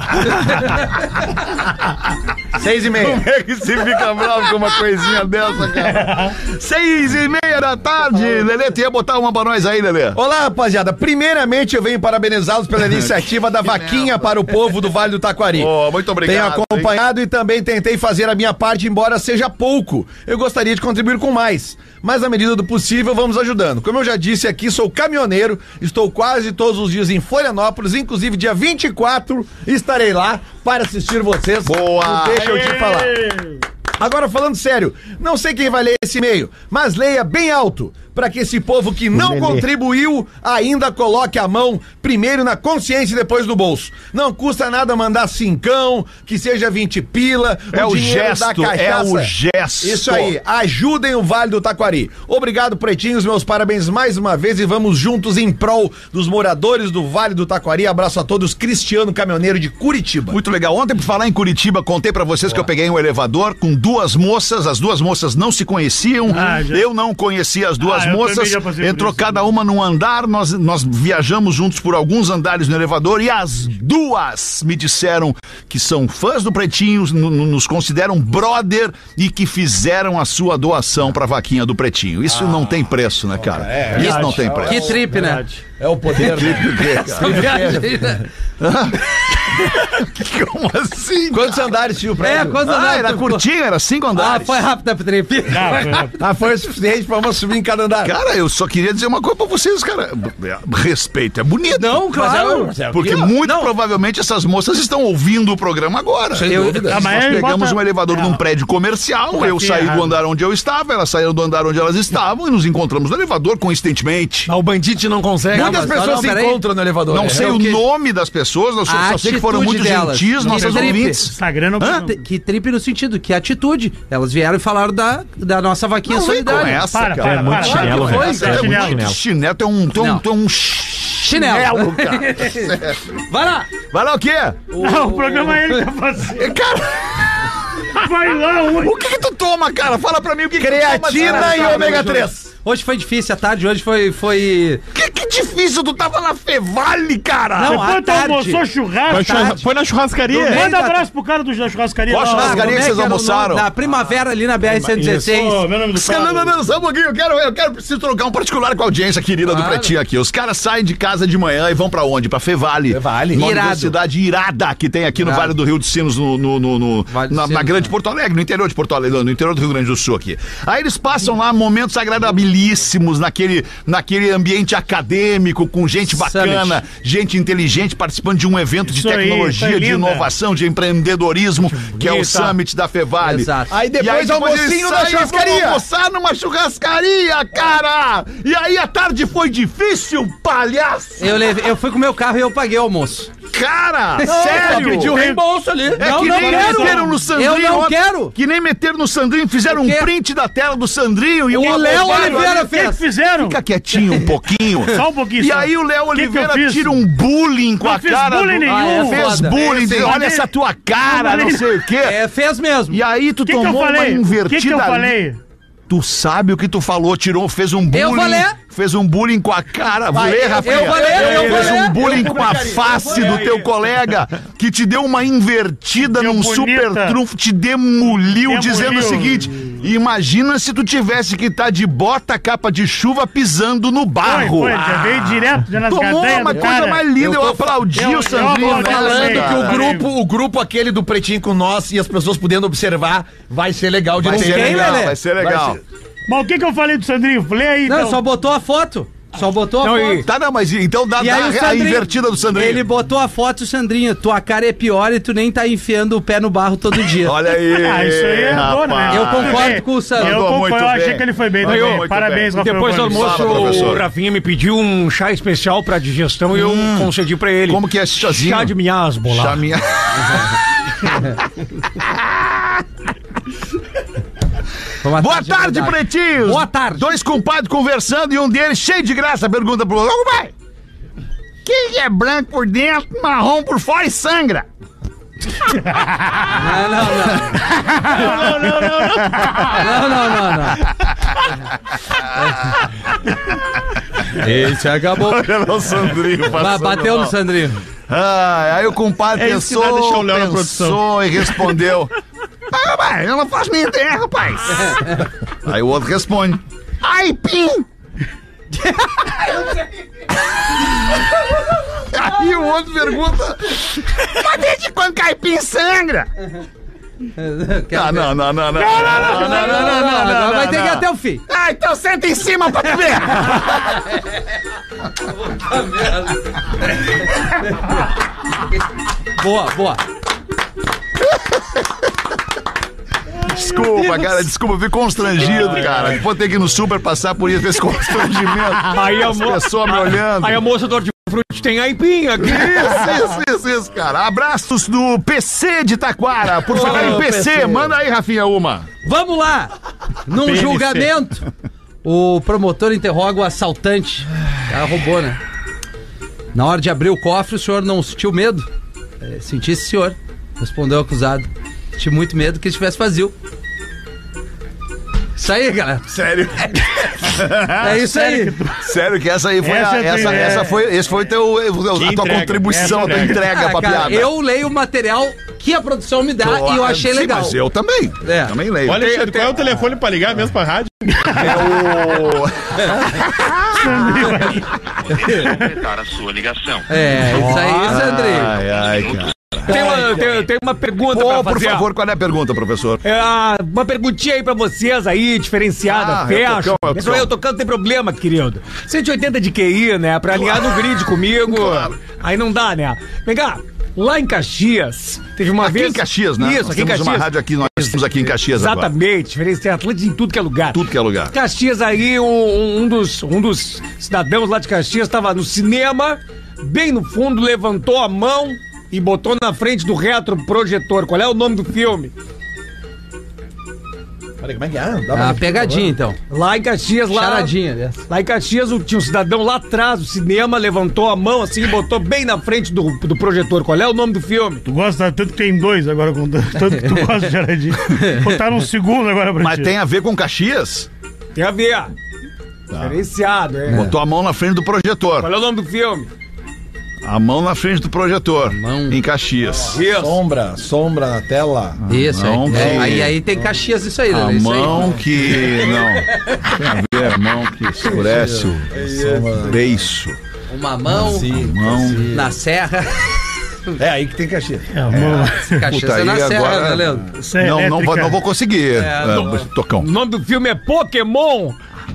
Seis e meia. Como é que se fica bravo com uma coisinha dessa, cara? Seis e meia da tarde. Lelê, tu ia botar uma pra nós aí, Lelê? Olá, rapaziada. Primeiramente, eu venho parabenizá-los pela iniciativa da vaquinha para o povo do Vale do Taquari. Oh, muito obrigado. Tenho acompanhado e também tentei fazer a minha parte, embora seja pouco. Eu gostaria de contribuir com mais, mas na medida do possível vamos ajudando. Como eu já disse aqui, sou caminhoneiro, estou quase todos os dias em Florianópolis, inclusive dia vinte e quatro estarei lá para assistir vocês. Boa. No Deixa eu te falar. Agora, falando sério, não sei quem vai ler esse e-mail, mas leia bem alto, para que esse povo que não contribuiu ainda coloque a mão primeiro na consciência e depois no bolso. Não custa nada mandar cincão, que seja vinte pila, É o dinheiro gesto, da cachaça. é o gesto. Isso aí, ajudem o Vale do Taquari. Obrigado, pretinhos, meus parabéns mais uma vez e vamos juntos em prol dos moradores do Vale do Taquari. Abraço a todos, Cristiano Caminhoneiro de Curitiba. Muito legal. Ontem, por falar em Curitiba, contei pra vocês que eu peguei um elevador com duas moças, as duas moças não se conheciam, Ah, já- eu não conhecia as duas Ah, eu moças, também já passei por entrou isso. cada uma num andar, nós, nós viajamos juntos por alguns andares no elevador e as duas me disseram que são fãs do Pretinho, n- n- nos consideram brother e que fizeram a sua doação pra vaquinha do Pretinho. Isso não tem preço, né, cara? Isso não tem preço. Que trip, né? Verdade. É o poder, né? Viagem, né? Como assim? Quantos andares tinha o É, prédio? quando Ah, era curtinho, era cinco Ah, andares. foi rápido a trip. Ah, foi rápido. Ah, foi o suficiente pra uma subir em cada andar. Cara, eu só queria dizer uma coisa pra vocês, cara. Respeito é bonito. Não, claro. Mas é- Porque Aqui, ó. muito Não. provavelmente essas moças estão ouvindo o programa agora. Sem Eu- dúvida. Ah, mas Nós aí pegamos bota- um elevador Não. num prédio comercial, Tá eu aqui saí do errado. andar onde eu estava, elas saíram do andar onde elas estavam e nos encontramos no elevador, coincidentemente. Ah, o bandite não consegue. Não, Muitas mas- pessoas não, se peraí. encontram no elevador. Não né? sei é o o que- nome das pessoas, eu só, A só sei que foram atitude muito delas. gentis, Que nossas tripe. ouvintes. Instagram não Hã? Que, que trip no sentido, que atitude. Elas vieram e falaram da, da nossa vaquinha Não vem com solidária. essa, Para, cara. para, É muito para. chinelo, Claro que velho. foi, É é muito chinelo. chinelo, tu é um, tu é um, Não. tu é um Chinelo. cara. Vai lá. Vai lá o quê? Não, o programa é ele que tá fazendo. Cara, Vai lá, hoje. o que que tu toma, cara? Fala pra mim o que que tu toma. Creatina cara. e ômega três. Hoje foi difícil, a tarde hoje foi... foi... Que, que difícil, tu tava na Fevale, cara. Não, Depois à tu tarde. almoçou churrasco. Foi, churra- foi na churrascaria. Domingo. Manda abraço pro cara do da churrascaria. Qual lá. churrascaria? Como é que vocês era o nome? almoçaram? Na Primavera, ali na B R cento e dezesseis. Isso, meu nome do Não, não, cara. não, só um pouquinho, eu quero, eu quero preciso trocar um particular com a audiência querida do Claro. Pretinho aqui. Os caras saem de casa de manhã e vão pra onde? Pra Fevale. Fevale. Uma Irado. universidade irada que tem aqui no Irado. Vale do Rio dos Sinos, no, no, no- no- Vale dos na, na Sinos, grande né? Porto Alegre, no interior de Porto Alegre, no interior do Rio Grande do Sul aqui. Aí eles passam lá momentos agradabilíssimos naquele, naquele ambiente acadêmico, com gente bacana, gente inteligente, participando de um evento de Isso aí, tecnologia, foi de linda. inovação, de empreendedorismo, que é o Bonita. Summit da Fevale. Exato. Aí depois eles almocinho na saem e vão churrascaria. almoçar numa churrascaria, cara! E aí a tarde foi difícil, palhaço! Eu, levei, eu fui com o meu carro e eu paguei o almoço. Cara, Só sério! pediu reembolso ali. É Não, que não nem quero. meteram no Sandrinho. Eu não ontem, quero. Que nem meteram no Sandrinho, fizeram um Eu quero. print da tela do Sandrinho e O uma Léo bobagem Oliveira ali. O que que fez. fizeram? Fica quietinho um pouquinho. Só um pouquinho, E só. aí o Léo Que que eu Oliveira fiz? tira um bullying com Não a fiz cara. bullying do... nenhum. Ah, é Fez foda. bullying, Esse- diz, olha essa tua cara, não sei o quê. É, fez mesmo. E aí tu O que, que eu tomou uma falei? O invertida que, que eu ali. falei? Tu sabe o que tu falou, tirou, fez um bullying. Eu falei. Fez um bullying com a cara. Vai, Lê, eu- Rafinha. eu falei, eu Fez falei. um bullying Eu com a publicaria, face eu do falei. teu colega, que te deu uma invertida Deu num bonita. super trunfo, te demoliu, Demoliu. dizendo o seguinte: imagina se tu tivesse que estar de bota, capa de chuva, pisando no Foi, barro. foi, já veio direto já nas Tomou cadeias uma do coisa cara. mais linda, eu, Eu tô- aplaudi eu- o Sandrinho. eu né, falando Falando cara? que o Cara. grupo, o grupo aquele do Pretinho com nós e as pessoas podendo observar vai ser legal de Vai ter. ser quem, legal, Lelê? vai ser legal. Mas o que, que eu falei do Sandrinho? Lê aí, Não, então. só botou a foto. Só botou a Não, foto. e- Tá, não, mas então dá, E dá aí o a Sandrinho, invertida do Sandrinho. ele botou a foto e o Sandrinho, tua cara é pior e tu nem tá enfiando o pé no barro todo dia. Olha aí. Ah, isso aí é bom, né? rapaz. Eu concordo com o Sandro. Eu, Mandou concordo, muito eu achei bem. que ele foi bem Mandou também. muito Parabéns, bem. Rafael. Depois do Gomes. almoço, Fala, professor. o Rafinha me pediu um chá especial pra digestão e eu concedi pra ele. Como que é esse chazinho? Chá de miasmo lá. Chá minha... Foi uma Boa tarde, verdade. pretinhos! Boa tarde. Dois compadres conversando e um deles cheio de graça pergunta pro outro: pai, quem é branco por dentro, marrom por fora e sangra? Não, não, não. Não, não, não, não. Esse acabou. Olha o Sandrinho Ba- passando Bateu no mal. Sandrinho. Ah, aí o compadre É isso que dá pensou, deixar o Léo na pensou e respondeu: ah, pai, eu não faço nem ideia, rapaz. Aí o outro responde: aipim! Aí o outro pergunta: mas desde quando que aipim sangra? Ah, não, não, não, não. Não, não, não, não, não, não. Vai ter que ir não. até o fim. Ah, então senta em cima pra tu ver. Boa, boa. Desculpa, cara, desculpa, eu fui constrangido, cara. Vou ter que ir no super passar por isso, esse constrangimento. Aí a, As mo... pessoas me olhando. Aí a moça do hortifruti tem aipim aqui. Isso, isso, isso, isso, cara. Abraços do P C de Taquara. Por falar em Ô, P C, P C. manda aí, Rafinha, uma. Vamos lá. Num P N C. julgamento, o promotor interroga o assaltante. Ah, roubou, né? Na hora de abrir o cofre, o senhor não sentiu medo? É, senti esse senhor. Respondeu o acusado. Senti muito medo que ele estivesse vazio. Isso aí, galera. Sério. É isso aí. Sério que essa aí foi Essa a, é essa, tua- essa foi, esse foi teu, a tua entrega? contribuição, a tua Essa entrega Ah, pra cara, piada. eu leio o material que a produção me dá e eu achei Sim, legal. mas eu também. É. Também leio. Olha, Alexandre, qual é o telefone pra ligar mesmo pra rádio? É o... completar a sua ligação. É, isso aí, Sandrinho. Ai, ai, cara. Tem uma, tem, tem uma pergunta Pô, pra por fazer. favor, qual é a pergunta, professor? É, uma perguntinha aí pra vocês aí, diferenciada, Ah, é o fecha. Tocão, é o Eu, Tocão. eu tocando tem problema, querido. cento e oitenta de Q I, né? Pra alinhar no grid comigo. Claro. Aí não dá, né? Vem cá, lá em Caxias, teve uma Aqui vez... em Caxias, né? Isso, Nós aqui em temos Caxias. uma rádio aqui, nós estamos aqui em Caxias agora. Exatamente, diferenciada Atlântica em tudo que é lugar. Tudo que é lugar. Caxias aí, um, um dos, um dos cidadãos lá de Caxias estava no cinema, bem no fundo, levantou a mão e botou na frente do retroprojetor. Qual é o nome do filme? Peraí, como é que é? Dá Ah, pegadinha, então. Lá em Caxias, lá... Charadinha dessa. Lá em Caxias, o- tinha um cidadão lá atrás do cinema, levantou a mão assim e botou bem na frente do, do projetor. Qual é o nome do filme? Tu gosta tanto que tem dois agora, com tanto que tu gosta de charadinha. Botaram um segundo agora pra Mas ti. tem a ver com Caxias? Tem a ver. Diferenciado, é. Botou a mão na frente do projetor. Qual é o nome do filme? A mão na frente do projetor. Mão. Em Caxias. Isso. Sombra, sombra na tela. Isso, mão é. que- É, aí, aí tem Caxias isso aí, A né? Isso aí. mão que... Não. Tem a ver, a mão que escurece o beiço. Uma mão Mão... na serra. É aí que tem Caxias. É, a mão. Caxias Puta, é na aí serra, agora- né, Leandro? Isso é Não, não, elétrica. vou, não vou conseguir, É, é, não- Tocão. O nome do filme é Pokémon.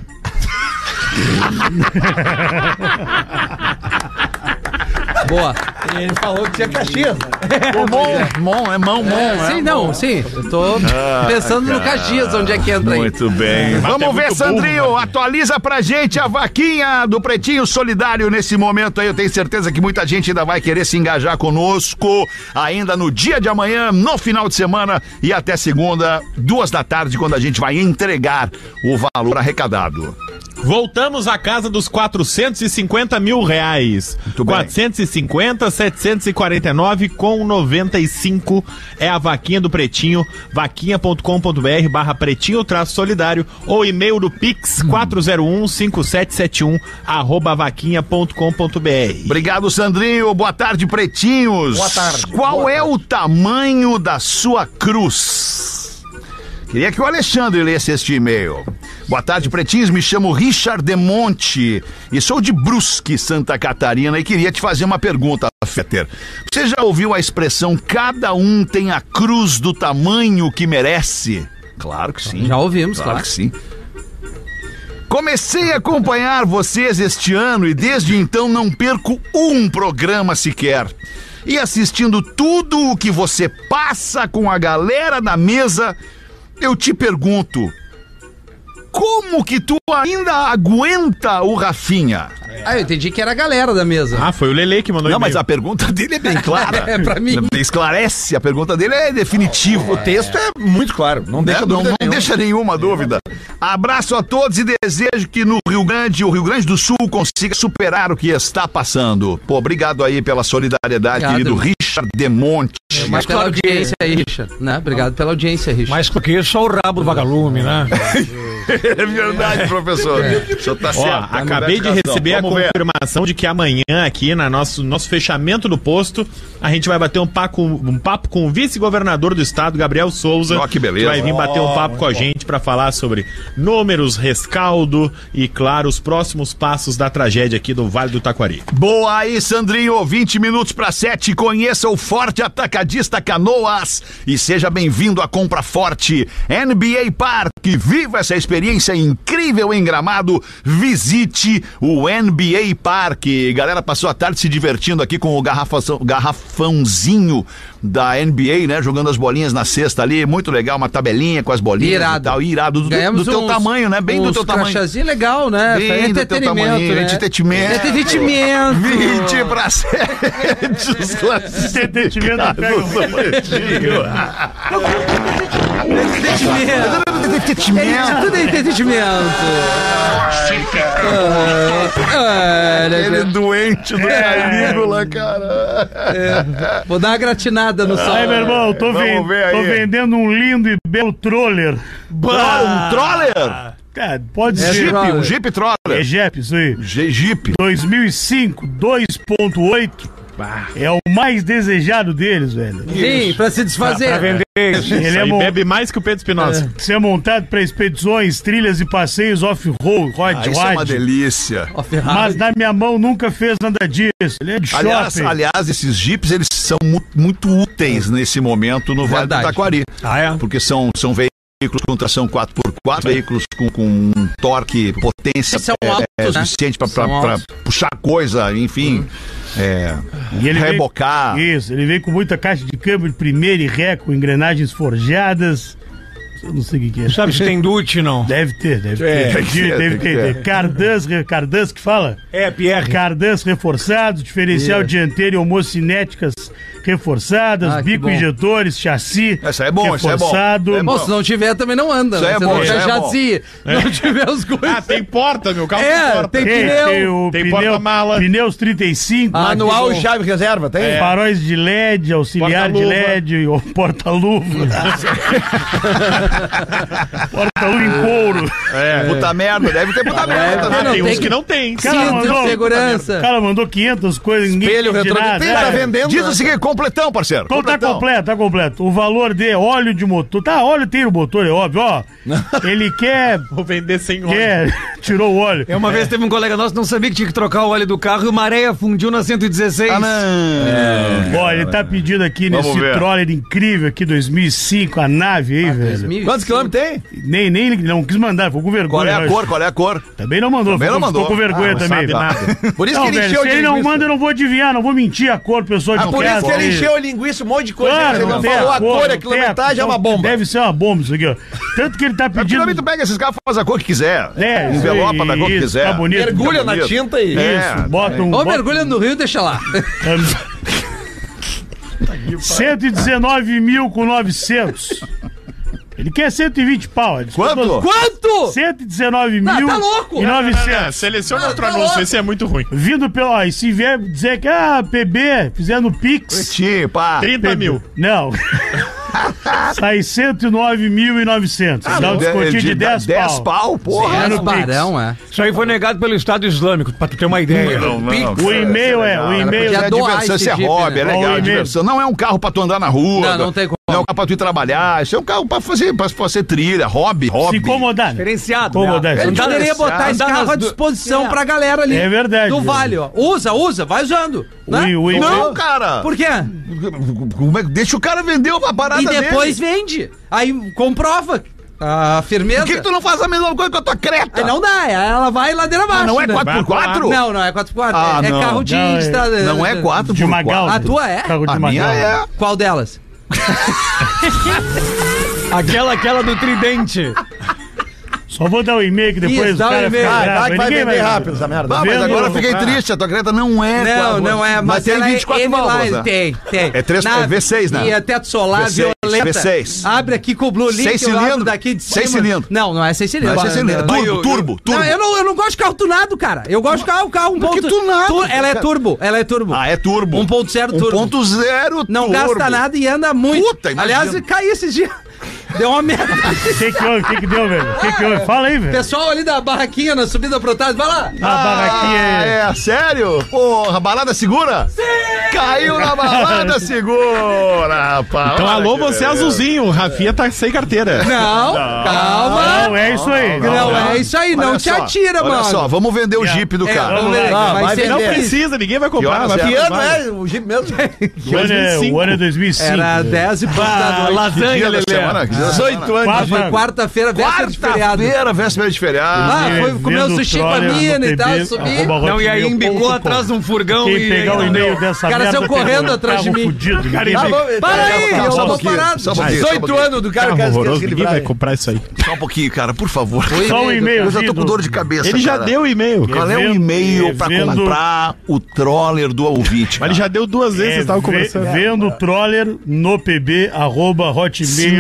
Boa. Ele falou que tinha Caxias. Mão, mão, é mão, mão. Sim, não, sim. Eu tô pensando no Caxias, onde é que entra aí. Muito bem. Vamos ver, Sandrinho. Atualiza pra gente a vaquinha do Pretinho Solidário nesse momento aí. Eu tenho certeza que muita gente ainda vai querer se engajar conosco ainda no dia de amanhã, no final de semana e até segunda, duas da tarde, quando a gente vai entregar o valor arrecadado. Voltamos à casa dos quatrocentos e cinquenta mil reais. Muito bem. quatrocentos e cinquenta, setecentos e quarenta e nove com noventa e cinco é a vaquinha do Pretinho, vaquinha.com.br barra pretinho traço solidário ou e-mail do Pix quatro zero um, cinco sete sete um arroba vaquinha.com.br. Obrigado, Sandrinho. Boa tarde, pretinhos. Boa tarde. Qual Boa é tarde. o tamanho da sua cruz? Queria que o Alexandre lesse este e-mail. Boa tarde, pretinhos. Me chamo Richard Demonte e sou de Brusque, Santa Catarina, e queria te fazer uma pergunta, Fetter. Você já ouviu a expressão cada um tem a cruz do tamanho que merece? Claro que sim. Já ouvimos, claro. que sim. Comecei a acompanhar vocês este ano e desde então não perco um programa sequer. E assistindo tudo o que você passa com a galera da mesa, eu te pergunto, como que tu ainda aguenta o Rafinha? Ah, eu entendi que era a galera da mesa. Ah, foi o Lelê que mandou Não, e-mail. mas a pergunta dele é bem clara. É, pra mim. Esclarece, a pergunta dele é definitiva. O texto é muito claro. Não deixa É, não, dúvida não nenhuma. deixa nenhuma dúvida. Abraço a todos e desejo que no Rio Grande, o Rio Grande do Sul consiga superar o que está passando. Pô, obrigado aí pela solidariedade, Obrigado, querido irmão. Richard Demonte. Mas pela audiência aí, Richard. Né? Obrigado pela audiência, Richard. Mais do que isso, só o rabo do vagalume, né? É verdade, professor. O senhor tá Ó, certo. acabei de receber a Vamos ver. confirmação de que amanhã aqui na nosso, nosso fechamento do posto a gente vai bater um papo, um papo com o vice-governador do estado, Gabriel Souza. Ó, que beleza. vai vir bater um papo com a gente para falar sobre números, rescaldo e, claro, os próximos passos da tragédia aqui do Vale do Taquari. Boa aí, Sandrinho. vinte minutos para sete. Conheça o Forte Atacadista Canoas e seja bem-vindo à Compra Forte N B A Park. Viva essa experiência incrível em Gramado. Visite o N B A Park. Galera, passou a tarde se divertindo aqui com o garrafão, garrafãozinho da N B A, né? Jogando as bolinhas na cesta ali. Muito legal, uma tabelinha com as bolinhas Irado. e tal. Irado. Do, Ganhamos do teu uns- tamanho, né? Bem do uns teu tamanho. crachazinho legal, né? Bem do teu Entretenimento, tamanho, né? entretenimento. Entretenimento. vinte para sete. Os Entretenimento pega um- Entretenimento. É, tudo é entretenimento. Aquele doente do Calígula, cara. É, vou dar uma gratinada no sol. Aí, meu irmão, tô, ven- tô vendendo um lindo e belo troller. Um troller? Cara, pode É ser. Jeep, troller. um Jeep troller. É Jeep, isso aí. G- Jeep. dois mil e cinco, dois ponto oito. É o mais desejado deles, velho. Sim, pra se desfazer. Pra vender. Ele Isso é, aí mon- bebe mais que o Pedro Espinosa. Isso é montado para expedições, trilhas e passeios off-road, Ah, isso é uma rod. delícia. Ó, Ferrari. Mas na minha mão nunca fez nada disso. Ele é de Aliás, shopping. aliás, esses Jeeps, eles são mu- muito úteis nesse momento no Vale Verdade. do Taquari. Ah, é? Porque são, são veículos com tração quatro por quatro, veículos com, com um torque, potência São é, altos, é, né? suficiente para São altos. puxar coisa, enfim. É, E ele rebocar. Vem, isso, ele vem com muita caixa de câmbio de primeira e ré, com engrenagens forjadas. Eu não sei o que, que é. Sabe se tem Dutch, não? Deve ter, deve É, ter. tem que ter, deve tem que ter. ter. Cardãs, re- cardãs que fala? É, Pierre. Cardãs reforçados, diferencial dianteiro e homocinéticas reforçadas, Ah, que bico bom. injetores, chassi Isso aí é bom, isso aí é bom. reforçado. É bom. Bom, se não tiver, também não anda. Isso né? é Se bom, não isso tiver é bom. chassi, não tiver os Ah, coisas. tem porta, meu carro tem É, porta. tem Tem, pneu. tem o Tem pneu, porta-mala. pneus trinta e cinco, Ah, Manual que e bom. chave reserva, tem? faróis de L E D, auxiliar de Porta-luva. L E D, o porta-luva. Porta-luva em couro. Puta merda, deve ter puta merda Ah, também. não, Tem tem uns que não tem. Cara, Cinto mandou- de O segurança. cara mandou quinhentas coisas, ninguém Espelho entende retro. nada. Tem, tá É. vendendo. Diz né? o seguinte, completão, parceiro. Então tá completão. completo, tá completo. O valor de óleo de motor. Tá, óleo tem o motor, é óbvio, ó. Ele quer. Vou vender sem óleo. quer tirou o óleo. É, uma vez teve um colega nosso que não sabia que tinha que trocar o óleo do carro e uma areia fundiu na cento e dezesseis. Ah, não. Ó, ele tá pedindo aqui Vamos nesse ver. troller incrível aqui, dois mil e cinco, a nave aí, velho. dois mil e Quantos quilômetros tem? Nem, nem ele não quis mandar, ficou com vergonha. Qual é a eu cor? acho. Qual é a cor? Também não mandou, Também ficou, não mandou. ficou com vergonha Ah, não também. sabe nada. Por isso Não, que ele velho, encheu se de ele não linguiça. manda, eu não vou adivinhar, não vou mentir a cor, pessoal de Ah, por casa. isso que ele aí. encheu a linguiça, um monte de coisa. Claro, ele não tem falou a cor, a não tem quilometragem é uma não, bomba. Deve ser uma bomba isso aqui, ó. Tanto que ele tá Porque pedindo. tu pega esses carros e faz a cor que quiser. É, isso Envelopa aí, da cor que isso, quiser. tá bonito. Mergulha Fica na bonito. tinta e... É. Isso, bota um. Ou bota- mergulha no rio e deixa lá. cento e dezenove mil com novecentos. Ele quer cento e vinte pau. Ele Quanto? escutou- Quanto? cento e dezenove Não, mil tá louco. e Ah, novecentos. seleciona outro tá anúncio, louco. esse é muito ruim. Vindo pelo. Ó, e se vier dizer que, ah, P B, fizendo Pix. Pretinho, pá. trinta mil. Não. Sai cento e nove mil e novecentos. Dá um descontinho de dez pau. dez pau, porra. Sim. É no Pix. barão, é. Isso aí foi negado pelo Estado Islâmico, pra tu ter uma ideia. Não, não, O e-mail é, o e-mail Isso podia é doar diversão, esse isso é Jeep, hobby, é né? legal, Ó, o é e-mail. diversão. Não é um carro pra tu andar na rua. Não, não tem como. Não é um carro pra tu ir trabalhar. Isso é um carro pra fazer, pra fazer trilha, hobby, hobby. se incomodar. né? Diferenciado. Incomodar. né? Ele Eu Andar poderia nas- botar esse andar carro nas à du- disposição pra galera ali. É verdade. Do Vale, ó. Usa, usa, vai usando. Né? O, o, Não, cara. Por quê? Como é que- Deixa o cara vender a parada E depois dele. vende. Aí comprova a firmeza. Por que, que tu não faz a mesma coisa com a tua creta? Aí não dá, ela vai ladeira abaixo. Ah, não é né? quatro por quatro? Não, não é quatro por quatro. Ah, é, é não. carro de Não, é- estrada. Não é quatro de por Magal. quatro. A tua é? Carro de A minha Magal. é. Qual delas? Aquela, aquela do tridente. Só vou dar o e-mail que depois Isso, os dá o caras e-mail. ficam Vai, bravos. vai que vai Ninguém vender rápido essa merda. Ah, mas Vendo- agora eu fiquei Ah. triste. A tua creta não é Não, quatro. não é, mas, tem ela vinte e quatro é válvulas, M-Line, né? tem, tem. É três- é V seis, né? E é teto solar, V seis, violeta. V seis. Abre aqui com o Blue Link, Seis eu abro cilindros? daqui de cima. Seis cilindros. Não, não é seis cilindros. Não é seis cilindros. Não, Turbo, turbo, turbo. Não, eu não, eu não gosto de carro tunado, cara. Eu gosto de carro, carro um Por que ponto... tunado, Tu- ela é cara? turbo, ela é turbo. Ah, é turbo. um ponto zero turbo. um ponto zero Não turbo. gasta nada e anda muito. Puta, imagina. Aliás, caí esses dias. Deu uma merda. O que que houve? O que que deu, velho? O que que houve? Fala aí, velho. Pessoal ali da barraquinha na subida pro Otávio, vai lá. A barraquinha Ah, é... é sério? Porra, balada segura? Sim! Caiu na balada segura, rapaz. Então, Olha alô, que você beleza. azulzinho. O Rafinha tá sem carteira. Não, calma. Não, é isso aí. Não, é isso aí, não Olha te só, atira, olha mano. só, vamos vender o Jeep do É, cara. vamos ver. lá, vai vai ser Não vender. precisa, ninguém vai Que comprar. horas Vai é? Que vai. ano é o Jeep mesmo? O ano é, o ano é dois mil e cinco. Era velho. dez e pouco da Ah, noite. Que lasanha, dia da Lelê. semana? Que dia da dezoito semana? anos. Quarta- Foi quarta-feira, véspera de feriado. Quarta-feira, véspera de feriado. Ah, foi comer o Vendo sushi com a troller no mina e tal, P B, subi. arroba Não, e aí hotmail embicou ponto com. atrás de um furgão Quem e... pegar o aí não e-mail deu. dessa O cara merda saiu correndo pegou um atrás de carro mim. fudido. Cara, Ninguém- Ah, vamos- Para aí, Calma, eu só um tô pouquinho, parado. só um pouquinho, só um dezoito pouquinho. anos do cara Carro que quer se horroroso, ninguém livrar. vai comprar isso aí. Só um pouquinho, cara, por favor. Só um e-mail. Eu já tô com dor de cabeça, Ele já cara. deu o e-mail. Qual é o Vendo- e-mail pra vendo- comprar o troller do ouvinte? Mas ele já deu duas vezes, É, vocês estavam ve- conversando. Vendo troller no P B, arroba Se hotmail. não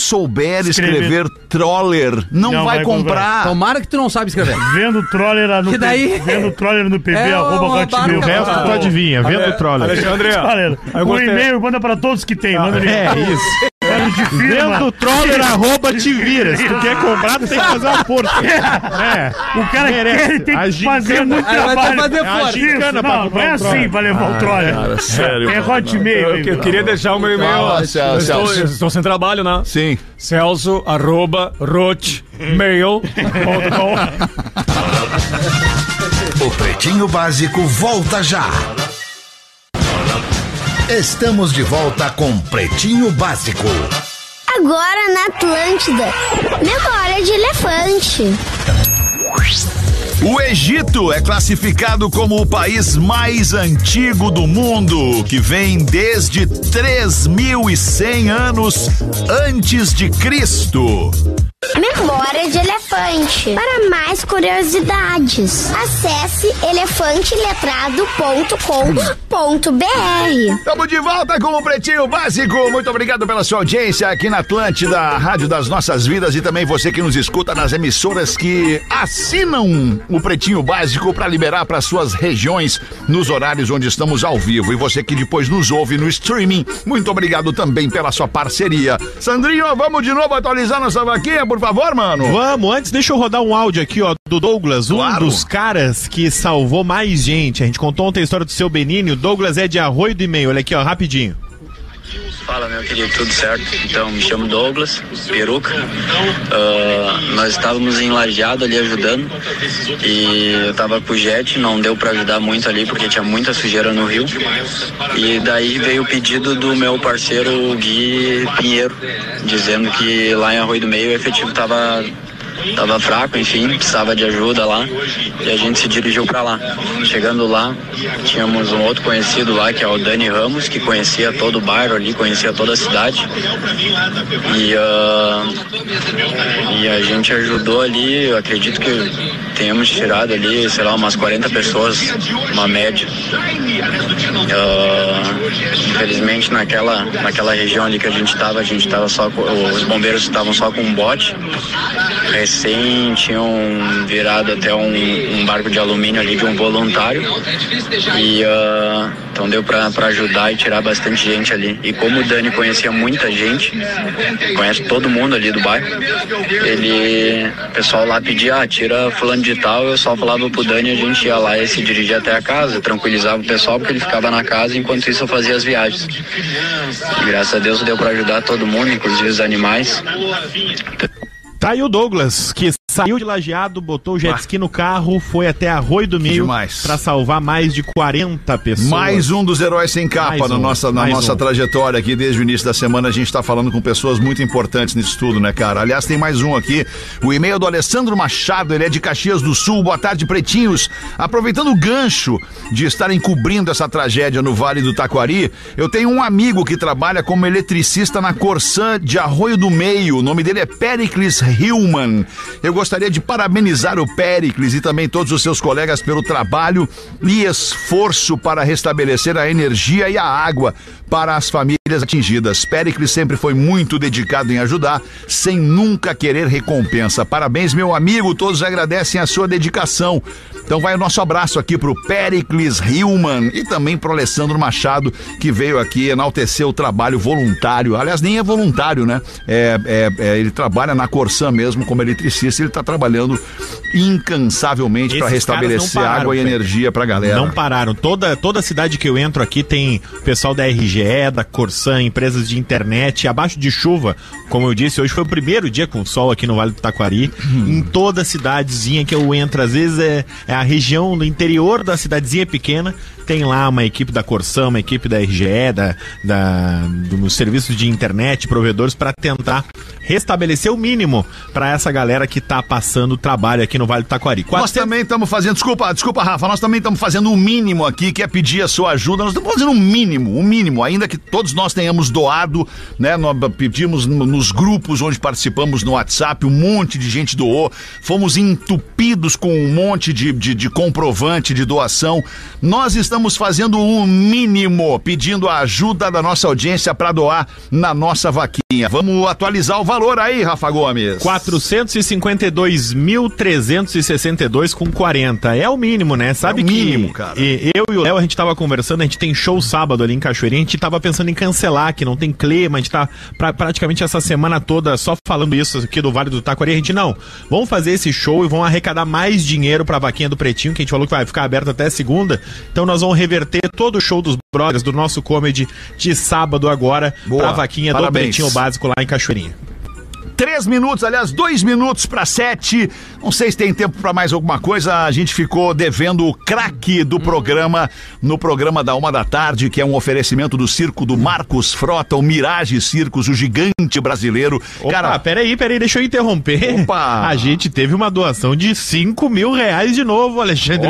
souber Escrever. escrever troller, não, Não vai, vai comprar. Tomara que tu não sabe escrever. Vendo troller lá no Que daí? P- Vendo troller no P B, É arroba uma hotmail. O resto tu adivinha, vendo o troller. Alexandre, Troller. eu O gostei. e-mail manda pra todos que tem. Manda É isso. Manda de firma. Vendo o troller, arroba te vira. Se tu quer comprar, tu tem que fazer uma força. É. O cara Merece. quer, ele tem A que gincana. fazer muito Aí vai ter que trabalho. fazer É a força. gincana pra Não, não não é é assim assim pra levar o troller. Cara, sério. É hotmail. Eu, hein? eu queria deixar o meu e-mail. Fala, eu Celso, estou, Celso. eu estou sem trabalho, né? Sim. Celso, arroba, rotmail. O Pretinho Básico volta já. Estamos de volta com Pretinho Básico. Agora na Atlântida. Memória de elefante. O Egito é classificado como o país mais antigo do mundo, que vem desde três mil e cem anos antes de Cristo. Memória de elefante. Para mais curiosidades, acesse elefante letrado ponto com ponto b r. Estamos de volta com o Pretinho Básico. Muito obrigado pela sua audiência aqui na Atlântida, a Rádio das Nossas Vidas, e também você que nos escuta nas emissoras que assinam o Pretinho Básico para liberar para suas regiões nos horários onde estamos ao vivo. E você que depois nos ouve no streaming, muito obrigado também pela sua parceria. Sandrinho, vamos de novo atualizar nossa vaquinha, por favor, mano? Vamos, antes deixa eu rodar um áudio aqui, ó, do Douglas, um Claro. dos caras que salvou mais gente. A gente contou ontem a história do seu Benini, o Douglas é de Arroio do Meio, olha aqui, ó, rapidinho. Fala, meu querido, tudo certo? Então, me chamo Douglas, peruca. Uh, nós estávamos em Lajeado ali ajudando e eu tava com o jet, não deu pra ajudar muito ali porque tinha muita sujeira no rio. E daí veio o pedido do meu parceiro Gui Pinheiro, dizendo que lá em Arroio do Meio o efetivo tava... Tava fraco, enfim, precisava de ajuda lá e a gente se dirigiu pra lá. Chegando lá, tínhamos um outro conhecido lá, que é o Dani Ramos, que conhecia todo o bairro ali, conhecia toda a cidade. E, uh, e a gente ajudou ali, eu acredito que tenhamos tirado ali, sei lá, umas quarenta pessoas, uma média. Uh, infelizmente naquela, naquela região ali que a gente tava, a gente tava só com, os bombeiros estavam só com um bote. Recém tinham virado até um, um barco de alumínio ali de um voluntário e uh, então deu pra, pra ajudar e tirar bastante gente ali. E como o Dani conhecia muita gente, conhece todo mundo ali do bairro, ele, o pessoal lá pedia, ah, tira fulano de tal, eu só falava pro Dani, a gente ia lá e se dirigia até a casa, tranquilizava o pessoal porque ele ficava na casa, enquanto isso eu fazia as viagens. E graças a Deus deu pra ajudar todo mundo, inclusive os animais. Tá aí o Douglas, que saiu de Lajeado, botou o jet ski no carro, foi até Arroio do Meio demais. pra salvar mais de quarenta pessoas. Mais um dos heróis sem capa Mais na um, nossa, na mais nossa um. trajetória aqui desde o início da semana. A gente tá falando com pessoas muito importantes nisso tudo, né, cara? Aliás, tem mais um aqui. O e-mail do Alessandro Machado, ele é de Caxias do Sul. Boa tarde, pretinhos. Aproveitando o gancho de estarem cobrindo essa tragédia no Vale do Taquari, eu tenho um amigo que trabalha como eletricista na Corsã de Arroio do Meio. O nome dele é Pericles Hillman. Eu gostaria de parabenizar o Pericles e também todos os seus colegas pelo trabalho e esforço para restabelecer a energia e a água para as famílias atingidas. Pericles sempre foi muito dedicado em ajudar, sem nunca querer recompensa. Parabéns, meu amigo, todos agradecem a sua dedicação. Então vai o nosso abraço aqui pro Pericles Hillman e também pro Alessandro Machado, que veio aqui enaltecer o trabalho voluntário. Aliás, nem é voluntário, né? É, é, é, ele trabalha na Corsã mesmo como eletricista, ele tá trabalhando incansavelmente para Esses caras restabelecer não pararam, água e Fê. energia pra galera. Não pararam. Toda, toda cidade que eu entro aqui tem pessoal da R G E, da Corsã, empresas de internet, abaixo de chuva. Como eu disse, hoje foi o primeiro dia com sol aqui no Vale do Taquari. Em toda cidadezinha que eu entro, às vezes é, é a região do interior da cidadezinha pequena, tem lá uma equipe da Corsã, uma equipe da R G E, da, da, dos serviços de internet, provedores, para tentar restabelecer o mínimo para essa galera que tá passando trabalho aqui no Vale do Taquari. Nós Quase também estamos fazendo, desculpa, desculpa, Rafa, nós também estamos fazendo o mínimo aqui, que é pedir a sua ajuda. Nós estamos fazendo um mínimo, um mínimo, ainda que todos nós tenhamos doado, né? Nós pedimos no- nos grupos onde participamos no WhatsApp, um monte de gente doou, fomos entupidos com um monte de, de, de comprovante de doação. Nós estamos fazendo o mínimo, pedindo a ajuda da nossa audiência para doar na nossa vaquinha. Vamos atualizar o valor aí, Rafa Gomes. quatrocentos e cinquenta e dois mil trezentos e sessenta e dois com quarenta. É o mínimo, né? Sabe é o que mínimo, cara. E, eu e o Léo, a gente tava conversando, a gente tem show sábado ali em Cachoeirinha, a gente tava pensando em cancelar, que não tem clima, a gente tá pra, praticamente essa semana toda só falando isso aqui do Vale do Taquari. A gente, não, vamos fazer esse show e vamos arrecadar mais dinheiro pra vaquinha do Pretinho, que a gente falou que vai ficar aberto até segunda. Então nós vamos reverter todo o show dos brothers do nosso comedy de sábado agora. Boa, pra vaquinha parabéns. Do Pretinho Básico lá em Cachoeirinha. Três minutos, aliás, dois minutos para sete. Não sei se tem tempo para mais alguma coisa. A gente ficou devendo o craque do programa no programa da uma da tarde, que é um oferecimento do circo do Marcos Frota, o Mirage Circos, o gigante brasileiro. Opa, cara, peraí, peraí, deixa eu interromper. Opa! A gente teve uma doação de cinco mil reais de novo, Alexandre.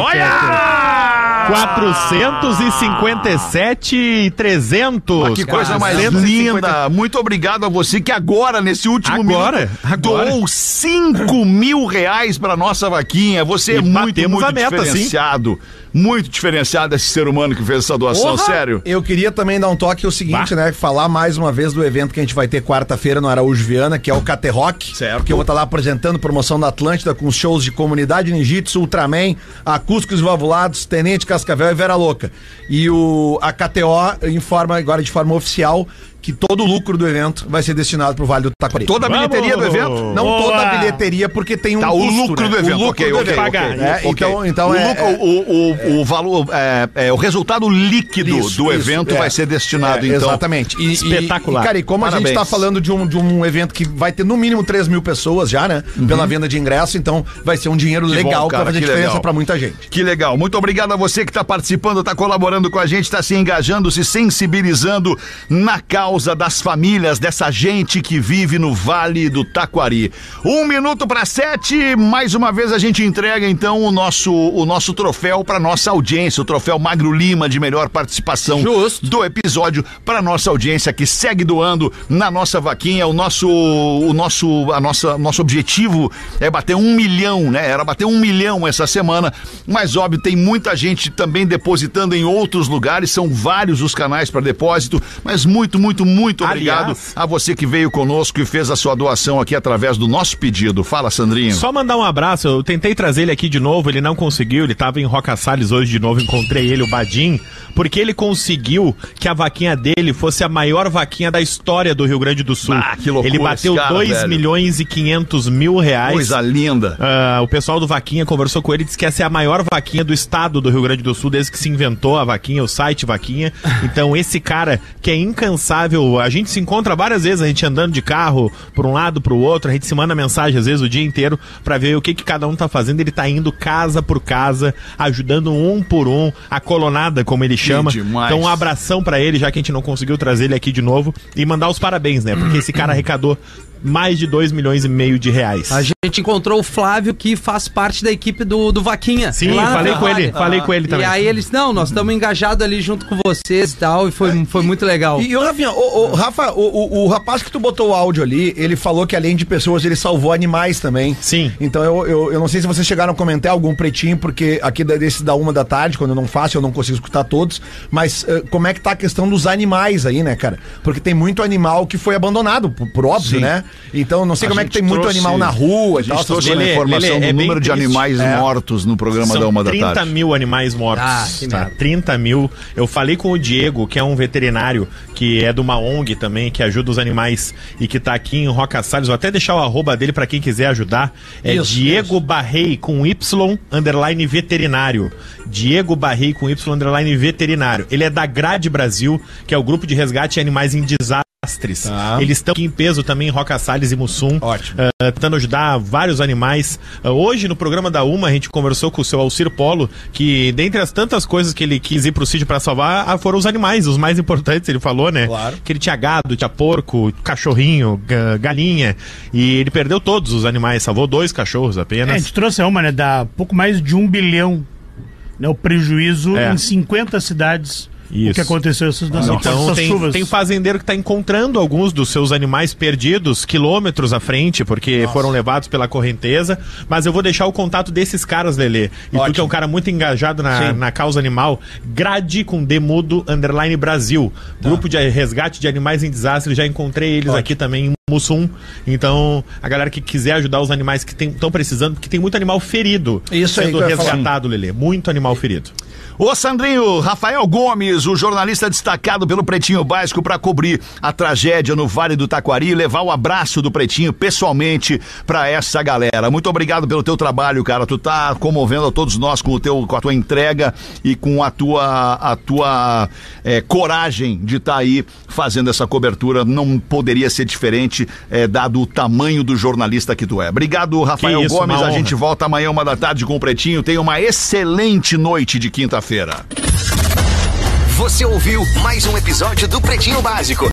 Olha! quatrocentos e cinquenta e sete mil e trezentos. Mas que coisa mais linda. Muito obrigado a você que agora, nesse último agora, minuto, agora. doou cinco mil reais pra nossa vaquinha. Você e é muito, muito meta, diferenciado. Sim. Muito diferenciado esse ser humano que fez essa doação, Porra! sério. Eu queria também dar um toque, é o seguinte, bah. né? Falar mais uma vez do evento que a gente vai ter quarta-feira no Araújo Viana, que é o Cate Rock. Certo. Que eu vou estar lá apresentando promoção da Atlântida com shows de comunidade ninjitsu, Ultraman, acústicos valvulados, Tenente Cascavel e Vera Louca. E o, a K T O informa agora de forma oficial que todo o lucro do evento vai ser destinado pro Vale do Taquari. Toda a bilheteria do evento? Não Boa. toda a bilheteria, porque tem um tá, custo, o lucro né? do evento, o lucro ok, do ok, evento. okay, É, okay. Então, então o, é, lucro, é, o, o, é, o valor, é, é, o resultado líquido isso, do isso, evento é, vai ser destinado, é, então. Exatamente. E, Espetacular. E, e, cara, e como Parabéns. a gente tá falando de um, de um evento que vai ter no mínimo três mil pessoas já, né? Uhum. Pela venda de ingresso, então vai ser um dinheiro que legal para fazer diferença legal. pra muita gente. Que legal. Muito obrigado a você que tá participando, tá colaborando com a gente, tá se engajando, se sensibilizando na causa das famílias, dessa gente que vive no Vale do Taquari. Um minuto para sete, mais uma vez a gente entrega então o nosso, o nosso troféu para nossa audiência, o troféu Magro Lima de melhor participação Justo. do episódio para nossa audiência que segue doando na nossa vaquinha. O nosso, o nosso, a nossa, nosso objetivo é bater um milhão, né? Era bater um milhão essa semana, mas óbvio tem muita gente também depositando em outros lugares, são vários os canais para depósito, mas muito, muito, muito obrigado Aliás, a você que veio conosco e fez a sua doação aqui através do nosso pedido. Fala, Sandrinho. Só mandar um abraço, eu tentei trazer ele aqui de novo, ele não conseguiu, ele estava em Roca Salles hoje de novo, encontrei ele, o Badim, porque ele conseguiu que a vaquinha dele fosse a maior vaquinha da história do Rio Grande do Sul. Ah, que loucura. Ele bateu dois milhões e quinhentos mil reais. Coisa linda. Uh, o pessoal do Vaquinha conversou com ele e disse que essa é a maior vaquinha do estado do Rio Grande do Sul, desde que se inventou a vaquinha, o site Vaquinha. Então esse cara que é incansável, a gente se encontra várias vezes, a gente andando de carro por um lado, pro outro, a gente se manda mensagem às vezes o dia inteiro pra ver o que, que cada um tá fazendo. Ele tá indo casa por casa, ajudando um por um, a colonada, como ele chama. Então um abração pra ele, já que a gente não conseguiu trazer ele aqui de novo, e mandar os parabéns, né? Porque esse cara arrecadou mais de dois milhões e meio de reais. A gente encontrou o Flávio, que faz parte da equipe do, do Vaquinha. Sim, falei com ele, falei com ele também. E aí eles, não, nós estamos engajados ali junto com vocês e tal, e foi, foi muito legal. E, e o Rafinha, o, o, Rafa, o, o, o rapaz que tu botou o áudio ali, ele falou que além de pessoas, ele salvou animais também. Sim. Então eu, eu, eu não sei se vocês chegaram a comentar algum pretinho, porque aqui desse da uma da tarde, quando eu não faço, eu não consigo escutar todos, mas uh, como é que tá a questão dos animais aí, né, cara? Porque tem muito animal que foi abandonado, por, por óbvio, Sim. né? Então, não sei a como é que tem trouxe, muito animal na rua e tal. A gente trouxe a informação Lelê, do é número de triste. animais é. mortos no programa São da uma da tarde. trinta mil animais mortos. Ah, tá? trinta mil. Eu falei com o Diego, que é um veterinário, que é de uma O N G também, que ajuda os animais e que tá aqui em Roca Salles. Vou até deixar o arroba dele pra quem quiser ajudar. É isso, Diego isso. Barrei com Y, underline veterinário. Diego Barrei com Y, underline veterinário. Ele é da Grade Brasil, que é o grupo de resgate de animais em desastre. Tá. Eles estão aqui em peso também em Roca Salles e Mussum, uh, tentando ajudar vários animais. Uh, hoje no programa da Uma a gente conversou com o seu Alcir Polo, que dentre as tantas coisas que ele quis ir pro sítio pra salvar, uh, foram os animais, os mais importantes, ele falou, né? Claro. Que ele tinha gado, tinha porco, cachorrinho, galinha, e ele perdeu todos os animais, salvou dois cachorros apenas. É, a gente trouxe a Uma, né? Dá pouco mais de um bilhão, né? O prejuízo é. em cinquenta cidades o que aconteceu essas, nessas, então essas tem, chuvas. tem fazendeiro que está encontrando alguns dos seus animais perdidos quilômetros à frente, porque Nossa. foram levados pela correnteza. Mas eu vou deixar o contato desses caras, Lelê. E Ótimo. tu que é um cara muito engajado na, na causa animal, Grade com Demudo Underline Brasil. Tá. Grupo de resgate de animais em desastre, já encontrei eles Ótimo. aqui também em Mussum. Então, a galera que quiser ajudar os animais que estão precisando, porque tem muito animal ferido Isso sendo aí, resgatado, Lelê. Muito animal ferido. Ô Sandrinho, Rafael Gomes, o jornalista destacado pelo Pretinho Básico para cobrir a tragédia no Vale do Taquari e levar o abraço do Pretinho pessoalmente para essa galera. Muito obrigado pelo teu trabalho, cara. Tu tá comovendo a todos nós com, o teu, com a tua entrega e com a tua, a tua é, coragem de estar tá aí fazendo essa cobertura. Não poderia ser diferente, é, dado o tamanho do jornalista que tu é. Obrigado, Rafael isso, Gomes. A gente volta amanhã, uma da tarde, com o Pretinho. Tenha uma excelente noite de quinta-feira. Você ouviu mais um episódio do Pretinho Básico.